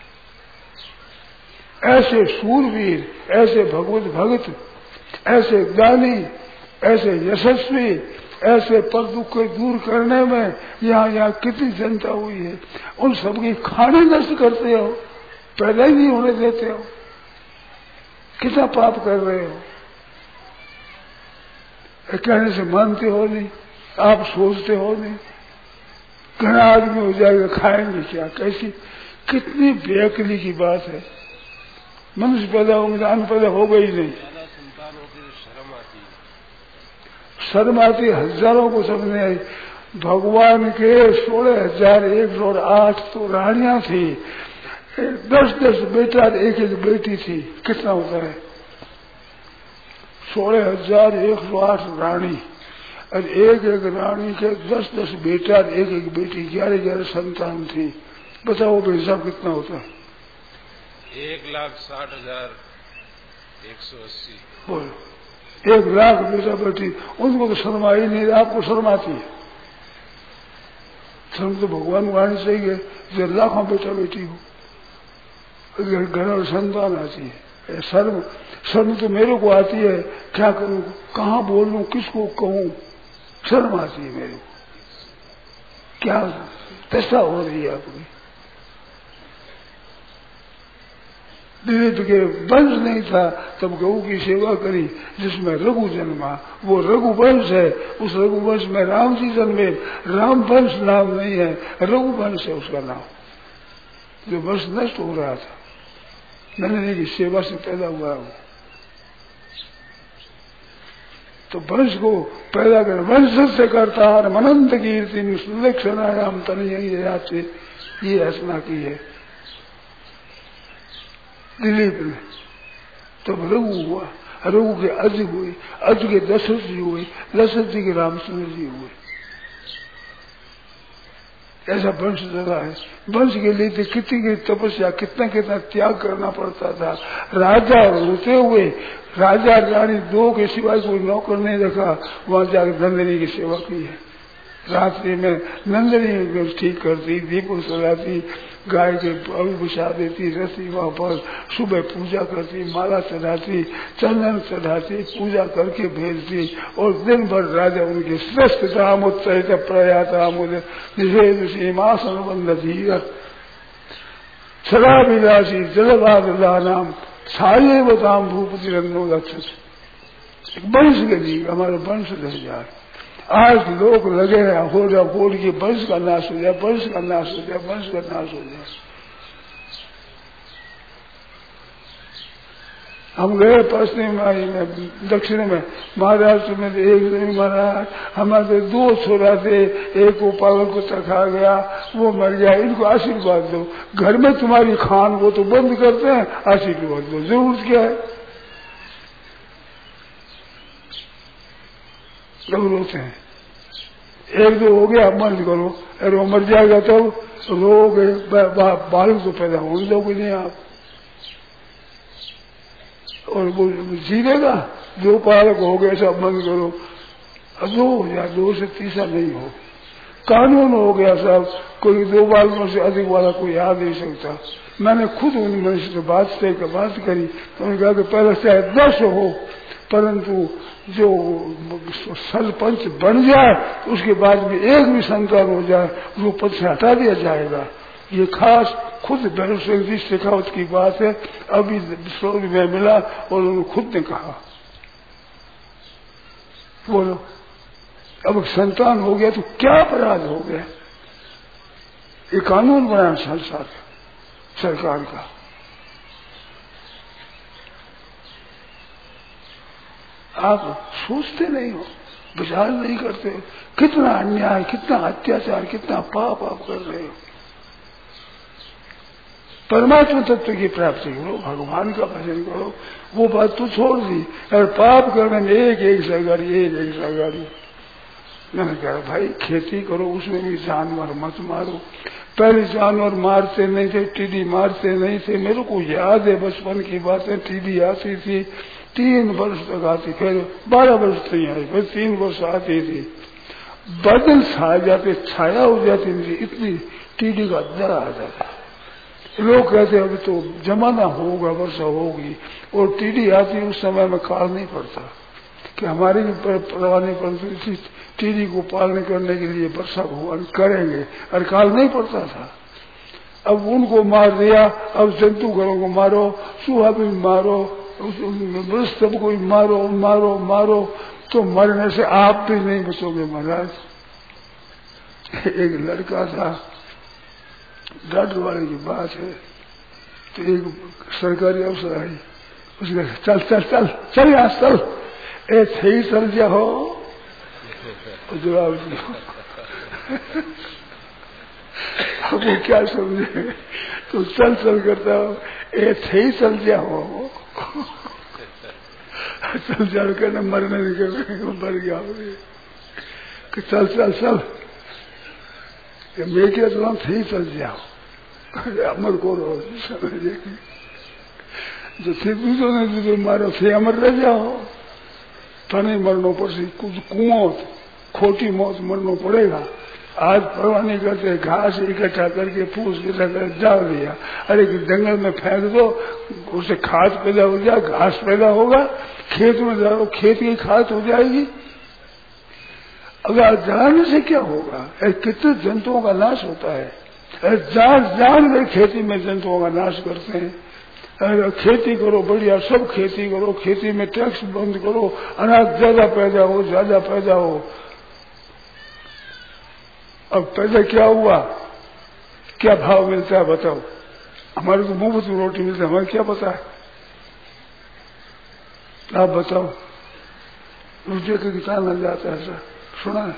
ऐसे शूरवीर, ऐसे भगवत भगत, ऐसे दानी, ऐसे यशस्वी, ऐसे पर दुख को दूर करने में यहाँ कितनी जनता हुई है, उन सबकी खाने नष्ट करते हो, पैदा ही नहीं होने देते हो, कितना पाप कर रहे हो। कहने से मानते हो नहीं, आप सोचते हो नहीं, घना आदमी हो जाएगा, खाएंगे क्या, कैसी कितनी बेअक्ली की बात है। मनुष्य पैदा होंगे, अन्न पैदा हो गई नहीं, शर्म आती, हजारों को समझ आई। भगवान के 16,108 तो रानियां थी, 10-10 बेटा, एक बेटी थी, कितना होता है 16,108 रानी, और एक रानी के 10-10 बेटा, एक बेटी, 11 संतान थी। बताओ हिसाब कितना होता है? 1,60,180। बोलो, 1 लाख बेटा बेटी, उनको तो शर्म आई नहीं, आपको शर्म आती है? शर्म तो भगवान को आनी चाहिए, जो लाखों बेटा बेटी हो, घर और संतान आती है। शर्म तो मेरे को आती है, क्या करूं, कहाँ बोलूं, किसको कहूं, शर्म आती है मेरे को। क्या दशा हो रही है आपकी? दिलीप के वंश नहीं था तब गऊ की सेवा करी, जिसमें रघु जन्मा, वो रघुवंश है, उस रघुवंश में राम जी जन्मे। राम वंश नाम नहीं है, रघुवंश है उसका नाम, जो वंश नष्ट हो रहा था, नंदनी की सेवा से पैदा हुआ वो। तो वंश को पैदा कर, वंश से करता है मनंत कीर्ति सुलक्षणायाम तनय से, ये रचना की है दिलीप ने। तब रघु हुआ, रघु के अज हुए, अज के दशरथ जी हुए, दशरथ जी के रामचंद्र जी हुए। ऐसा वंश चला है। वंश के लिए तो कितनी तपस्या, कितना त्याग करना पड़ता था। राजा रोते हुए, राजा रानी 2 के सिवाय कोई नौकर नहीं रखा, वहां जाकर नंदिनी की सेवा की है। रात्रि में नंदिनी ठीक करती, दीप सजाती, गाय के अभी बिछा देती, रस्सी वहां पर सुबह पूजा करती, माला चढ़ाती, चंदन चढ़ाती, पूजा करके भेजती, और दिन भर राजा उनके श्रेष्ठ धाम उत्सहित प्रयाताम सीमासन बंद धीरत सदा विलासी जलवादाम सारे बताम भूपति रंगो लक्ष्य। वंश के लिए हमारे वंश रह जाए। आज लोग लगे हैं हो जा बोल के वंश का नाश हो जाए, वंश का नाश हो जाए, वंश का नाश हो जाए। हम गए पश्चिम में, दक्षिण में, महाराष्ट्र में एक दिन महाराज हमारे 2 छोरा थे, एक को पागल को चखा गया, वो मर गया, इनको आशीर्वाद दो। घर में तुम्हारी खान वो तो बंद करते हैं, आशीर्वाद दो, जरूरत क्या है? जरूरत है। 1-2 हो गया बंद करो, अरे वो मर जाएगा तब रोगे, बालक तो पैदा होने दोगे नहीं आप, और वो जीवेगा। 2 बालक हो गए सब बंद करो, 2 हो जाए, 2 से तीसरा नहीं हो। कानून हो गया सब, कोई 2 बालकों से अधिक वाला कोई आ नहीं सकता। मैंने खुद उन मनुष्य से बात करी, तो उन्होंने कहा कि पहले चाहे 10 हो, परंतु जो सरपंच बन जाए उसके बाद में एक भी संतान हो जाए वो पद से हटा दिया जाएगा। ये खास खुद भैरव जी शेखावत की बात है, अभी श्लोक में मिला और उन्होंने खुद ने कहा। बोलो, अब संतान हो गया तो क्या अपराध हो गया? ये कानून बनाया संसार सरकार का। आप सोचते नहीं हो, विचार नहीं करते हो, कितना अन्याय, कितना अत्याचार, कितना पाप आप कर रहे हो। परमात्मा तत्व की प्राप्ति करो, भगवान का भजन करो, वो बात तो छोड़ दी। और पाप करने में एक सगारी। मैंने कहा भाई खेती करो, उसमें भी जानवर मत मारो। पहले जानवर मारते नहीं थे, टीडी मारते नहीं थे। मेरे को याद है बचपन की बातें, टीडी आती थी 3 वर्ष तक आती, फिर 12 वर्ष तक नहीं आई, फिर 3 वर्ष आती थी, बादल छा जाते, छाया हो जाती थी, इतनी टीडी का डर आ जाता। लोग कहते अभी तो जमाना होगा, वर्षा होगी, और टीडी आती उस समय में काल नहीं पड़ता कि हमारी भी परवाह नहीं पड़ती। टीडी को पालने करने के लिए वर्षा भगवान करेंगे, और काल नहीं पड़ता था। अब उनको मार दिया, अब जंतु घरों को मारो, चूहा भी मारो, सब को मारो मारो मारो, तो मरने से आप भी नहीं बचोगे महाराज। एक लड़का था, डॉक्टर वाले की बात है, तो एक सरकारी अफसर आई, उसने चल चल चल चल यहाँ चल, ऐसे ही चल जाओ जवाब दिया। अब वो क्या समझे, तो चल चल करता हो, ऐसे ही चल जाओ, चल चल कर मरने निकल मर गया। चल चल चल, मैं क्या चला थे चल जाओ, अमर को समझे जो थे दूसरों ने मारो थे अमर रह जाओ, तने मरनो पड़े, कुछ कुओं खोटी मौत मरना पड़ेगा। आज परवाह नहीं करते, घास इकट्ठा करके फूस इकट्ठा कर डाल दिया, अरे जंगल में फेंक दो, उससे खाद पैदा हो जाए, घास पैदा होगा, खेत में डालो, खेत की खाद हो जाएगी। अगर जलाने से क्या होगा, कितने जंतुओं का नाश होता है। जान कर खेती में जंतुओं का नाश करते हैं। खेती करो बढ़िया, सब खेती करो, खेती में टैक्स बंद करो, अनाज ज्यादा पैदा हो, ज्यादा पैदा हो। अब पैदा क्या हुआ, क्या भाव मिलता है बताओ? हमारे को मुफ्त रोटी मिलती है, हमें क्या पता है? आप बताओ, रुपये का किसान लग जाता है सर, सुना है?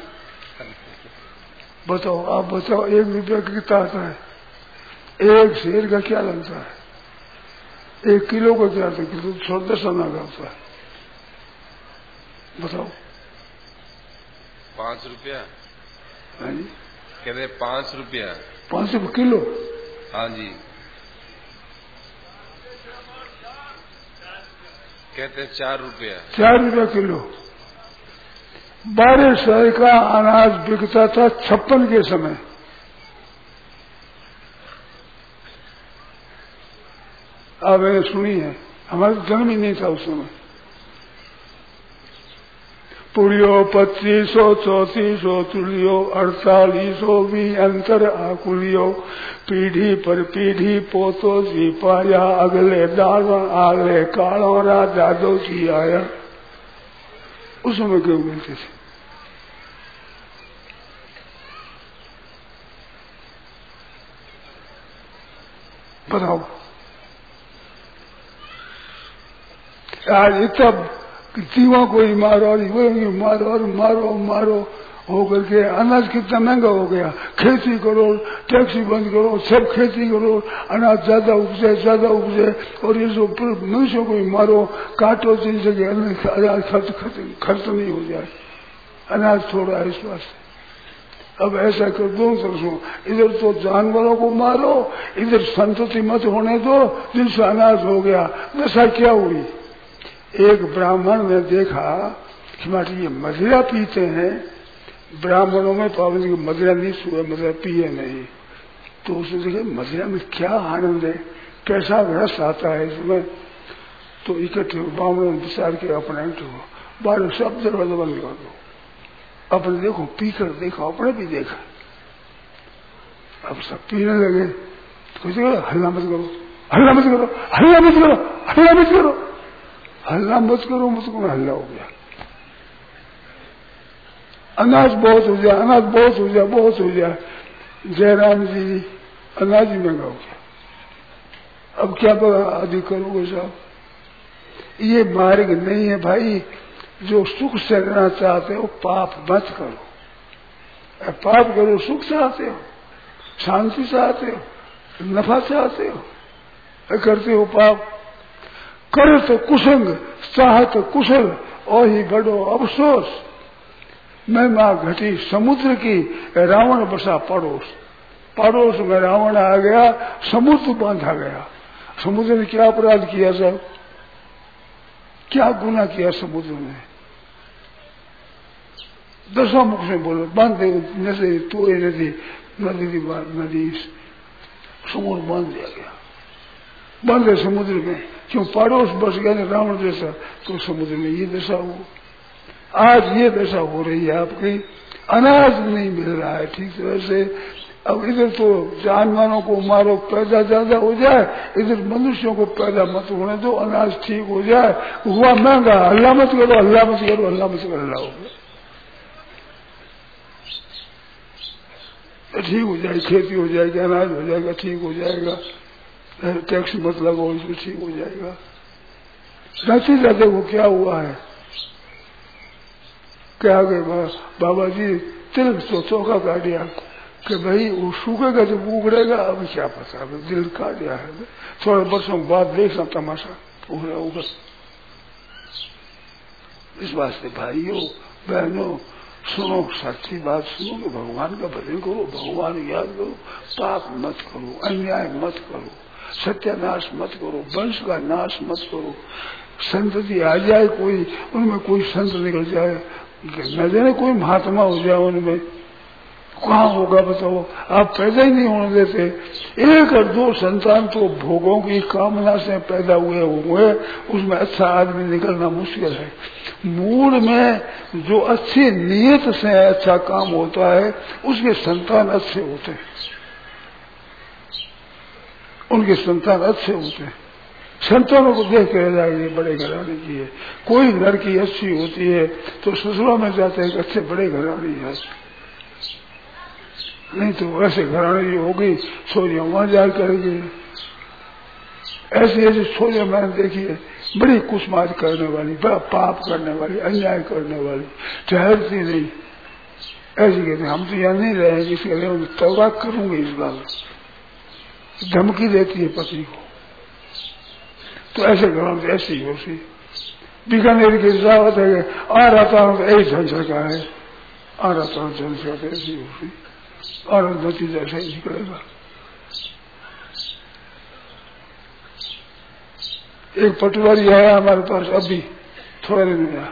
बताओ, आप बताओ, 1 रुपये का कितना आता है? 1 शेर का क्या लगता है? 1 किलो का क्या आता है? किलो 10 आना का होता है। बताओ। 5 रुपया। हाँ जी, कहते 5 रुपया। 5 रुपये किलो? हाँ जी, कहते 4 रुपया। 4 रुपया किलो। 1200 का अनाज बिकता था 56 के समय। अब मैंने सुनी है, हमारा जन्म ही नहीं था उस समय। पुड़ियो 2500 3400 तुलियो 4800 भी अंतर आकुलियो, पीढ़ी पर पीढ़ी पोतो जी पाया, अगले दारों आगले कालों राजा दो जी आया। उस समय क्यों मिलते थे? बताओ। आज इतना दीवा कोई मारो और मारो और मारो मारो हो करके अनाज कितना महंगा हो गया। खेती करो, टैक्सी बंद करो, सब खेती करो, अनाज ज्यादा उपजे और ये जो मनुष्यों को मारो, काटो जिन जगह अनाज खर्च नहीं हो जाए, अनाज थोड़ा है इस वास्ते। अब ऐसा कर दो तरफ, इधर तो जानवरों को मारो, इधर संतति मत होने दो, जिनसे अनाज हो गया। दशा क्या हुई? एक ब्राह्मण ने देखा कि माटी ये मदिरा पीते हैं, ब्राह्मणों में पाबंदी की मदिरा नहीं छुए, मदिरा पिए नहीं। तो उसने देखा मदिरा में क्या आनंद है, कैसा रस आता है इसमें। तो इकट्ठे ब्राह्मणों ने विचार किया अपने बाहर सब दरवाजा बंद कर दो, अपने देखो, पी कर देखो, अपने भी देखा। अब सब पीने लगे। तो हल्ला मत करो, हल्ला मत करो, हल्ला मत करो, हल्ला मत करो, हल्ला मत करो, मुझको हल्ला हो गया। अनाज बहुत हो जाए, अनाज बहुत हो जाए, बहुत हो जाए। जयराम जी अनाज ही महंगा हो गया। अब क्या आदि करोगे साहब? ये मार्ग नहीं है भाई। जो सुख से रहना चाहते हो पाप मत करो। पाप करो, सुख चाहते हो, शांति चाहते हो, नफा चाहते हो, करते हो पाप। करे तो कुसंग, चाह तो कुशल, और ही बड़ो अफसोस। महिमा घटी समुद्र की, रावण बसा पड़ोस। पड़ोस में रावण आ गया, समुद्र बांधा गया। समुद्र ने क्या अपराध किया साहब? क्या गुनाह किया समुद्र ने? दशा मुख से बोलो, बांध जैसे तोड़े नदी, नदी समुद्र बांध दिया गया, बंद है समुद्र में। क्यों? पड़ोस बस गया ना रावण जैसा, तो समुद्र में ये दशा हो। आज ये दशा हो रही है आपकी, अनाज नहीं मिल रहा है ठीक तरह से। अब इधर तो जानवरों को मारो, पैदा ज्यादा हो जाए, इधर मनुष्यों को पैदा मत होने दो, अनाज ठीक हो जाए। हुआ महंगा, हल्ला मत करो, हल्ला मत करो, हल्ला मत करो, हल्ला हो गया। ठीक हो जाएगी, खेती हो जाएगी, अनाज हो जाएगा, ठीक हो जाएगा, टैक्स मत लगो, इसमें ठीक हो जाएगा। नतीजा देखो क्या हुआ है। क्या गए बाबा जी तिल तो चौका काट दिया कि भाई वो सूखेगा जब उगड़ेगा, अब क्या पता, अब दिल काट दिया है। थोड़े वर्षों बाद देखना तमाशा उगड़ा उगड़। इस वास्ते भाइयों बहनों सुनो, सच्ची बात सुनो कि भगवान का भजन करो, भगवान याद करो, पाप मत करो, अन्याय मत करो, सत्यानाश मत करो, वंश का नाश मत करो। संतति आ जाए कोई, उनमें कोई संत निकल जाए, न जाने कोई महात्मा हो जाए उनमें, कहाँ होगा बताओ? आप पैदा ही नहीं होने देते। एक और दो संतान तो भोगों की कामना से पैदा हुए होंगे, उसमें अच्छा आदमी निकलना मुश्किल है। मूल में जो अच्छी नीयत से अच्छा काम होता है, उसके संतान अच्छे होते हैं, उनके संतान अच्छे होते हैं। संतानों को देख के रह जाएगी बड़े घराने की है। कोई लड़की अच्छी होती है तो ससुराल में जाते हैं अच्छे बड़े घराने है, नहीं तो ऐसे घराने होगी छोरियां वहां जाया करेगी। ऐसी ऐसी छोरियां मैंने देखी है, बड़ी कुसमाज करने वाली, बड़ा पाप करने वाली, अन्याय करने वाली, ठहरती नहीं। ऐसी कहते हम तो यहाँ नहीं रहेंगे, इसके लिए तौबा करूंगी इस बार, धमकी देती है पति को। तो ऐसे घरों से ऐसी होती। बीकानेर की जावत है, आ रहा था ऐसी झंझर का है, आ रहा था झंझर का ऐसी होती, और नतीजा ऐसा ही निकलेगा। एक पटवारी आया हमारे पास अभी थोड़े दिन में,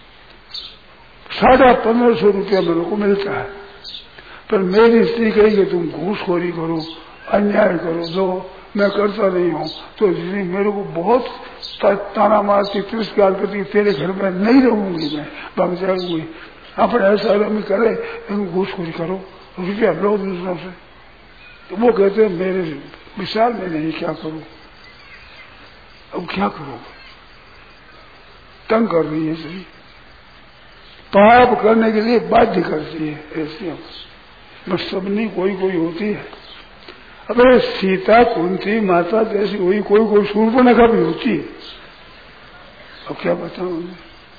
1550 रुपया मेरे को मिलता है, पर मेरी स्त्री कही कि तुम घूसखोरी करो, अन्याय करो, दो। मैं करता नहीं हूँ। तो मेरे को बहुत ताना मारती, तिरस्कार करती, तेरे घर में नहीं रहूंगी, मैं भाग जाऊंगी। अपने ऐसा आदमी करे, घूसखोरी करो, रुपया लो दूसरों से। तो वो कहते हैं मेरे विचार में नहीं, क्या करूं? अब क्या करो? तंग कर रही है सही, पाप करने के लिए बाध्य करती है। ऐसी बस सब नहीं, कोई कोई होती है। अबे सीता कुंती माता जैसी हुई, कोई शूर्पणखा भी होती है। अब क्या बताऊं उन्हें,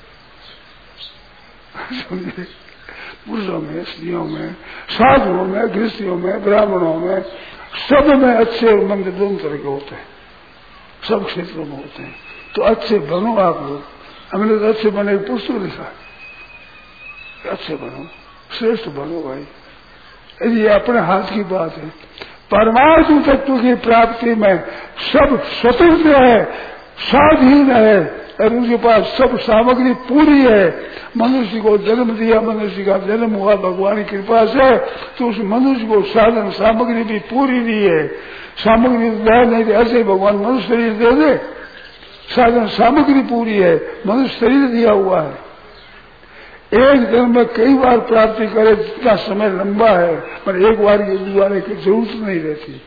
समझे? पुरुषों में, स्त्रियों में, साधुओं में, गृहस्थियों में, ब्राह्मणों में, सब में अच्छे और मंद दोनों तरह के होते हैं, सब क्षेत्रों में होते हैं। तो अच्छे बनो आप लोग। हमने तो अच्छे बने पुरुष को लिखा, अच्छे बनो, श्रेष्ठ बनो भाई। ये अपने हाथ की बात है। परमात्म तत्व की प्राप्ति में सब स्वतंत्र है, स्वाधीन है, और उनके पास सब सामग्री पूरी है। मनुष्य को जन्म दिया, मनुष्य का जन्म हुआ भगवान की कृपा से, तो उस मनुष्य को साधन सामग्री भी पूरी दी है। सामग्री दे नहीं दे, ऐसे भगवान मनुष्य शरीर दे दे, साधन सामग्री पूरी है, मनुष्य शरीर दिया हुआ है। एक दिन में कई बार प्राप्ति करे, जितना समय लंबा है, पर एक बार की दोबारा की जरूरत नहीं रहती।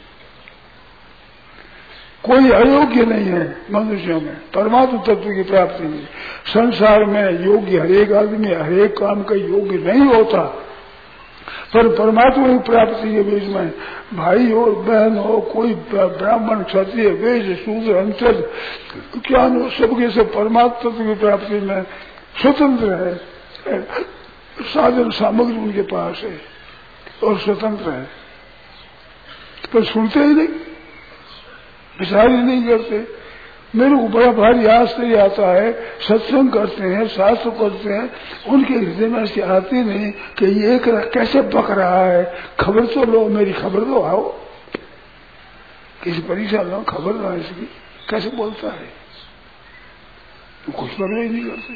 कोई अयोग्य नहीं है मनुष्यों में परमात्मा तत्व की प्राप्ति में। संसार में योग्य हरेक आदमी हरेक काम का योग्य नहीं होता, पर परमात्मा की प्राप्ति के बीच में भाई हो, बहन हो, कोई ब्राह्मण, क्षत्रिय, वैश्य, शूद्र, अंतर क्या हो, सबके सब परमात्मा तत्व की प्राप्ति में स्वतंत्र है। साधन सामग्री उनके पास है और स्वतंत्र है, पर सुनते ही नहीं, विचार ही नहीं करते। मेरे को बड़ा भारी आश्चर्य आता है, सत्संग करते हैं, शास्त्र करते हैं, उनके हृदय में ऐसी आती नहीं कि ये कैसे बक रहा है, खबर तो लो, मेरी खबर तो आओ, किसी परीक्षा लो, खबर लो इसकी, कैसे बोलता है, तो कुछ पकड़ ही नहीं करते।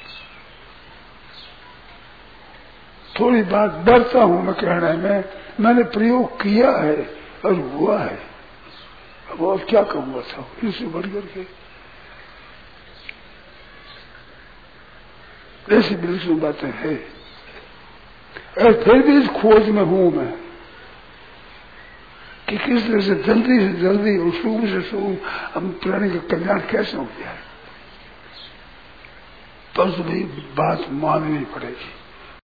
थोड़ी बात बढ़ता हूं मैं कहने में, मैंने प्रयोग किया है और हुआ है, अब और क्या कहूंगा था इससे बढ़कर के। ऐसी बिल्कुल बातें है, और फिर भी इस खोज में हूं मैं कि किस तरह से जल्दी और शुभ से शुभ हम प्राणी का कल्याण कैसे हो जाए। तो भाई बात माननी पड़ेगी।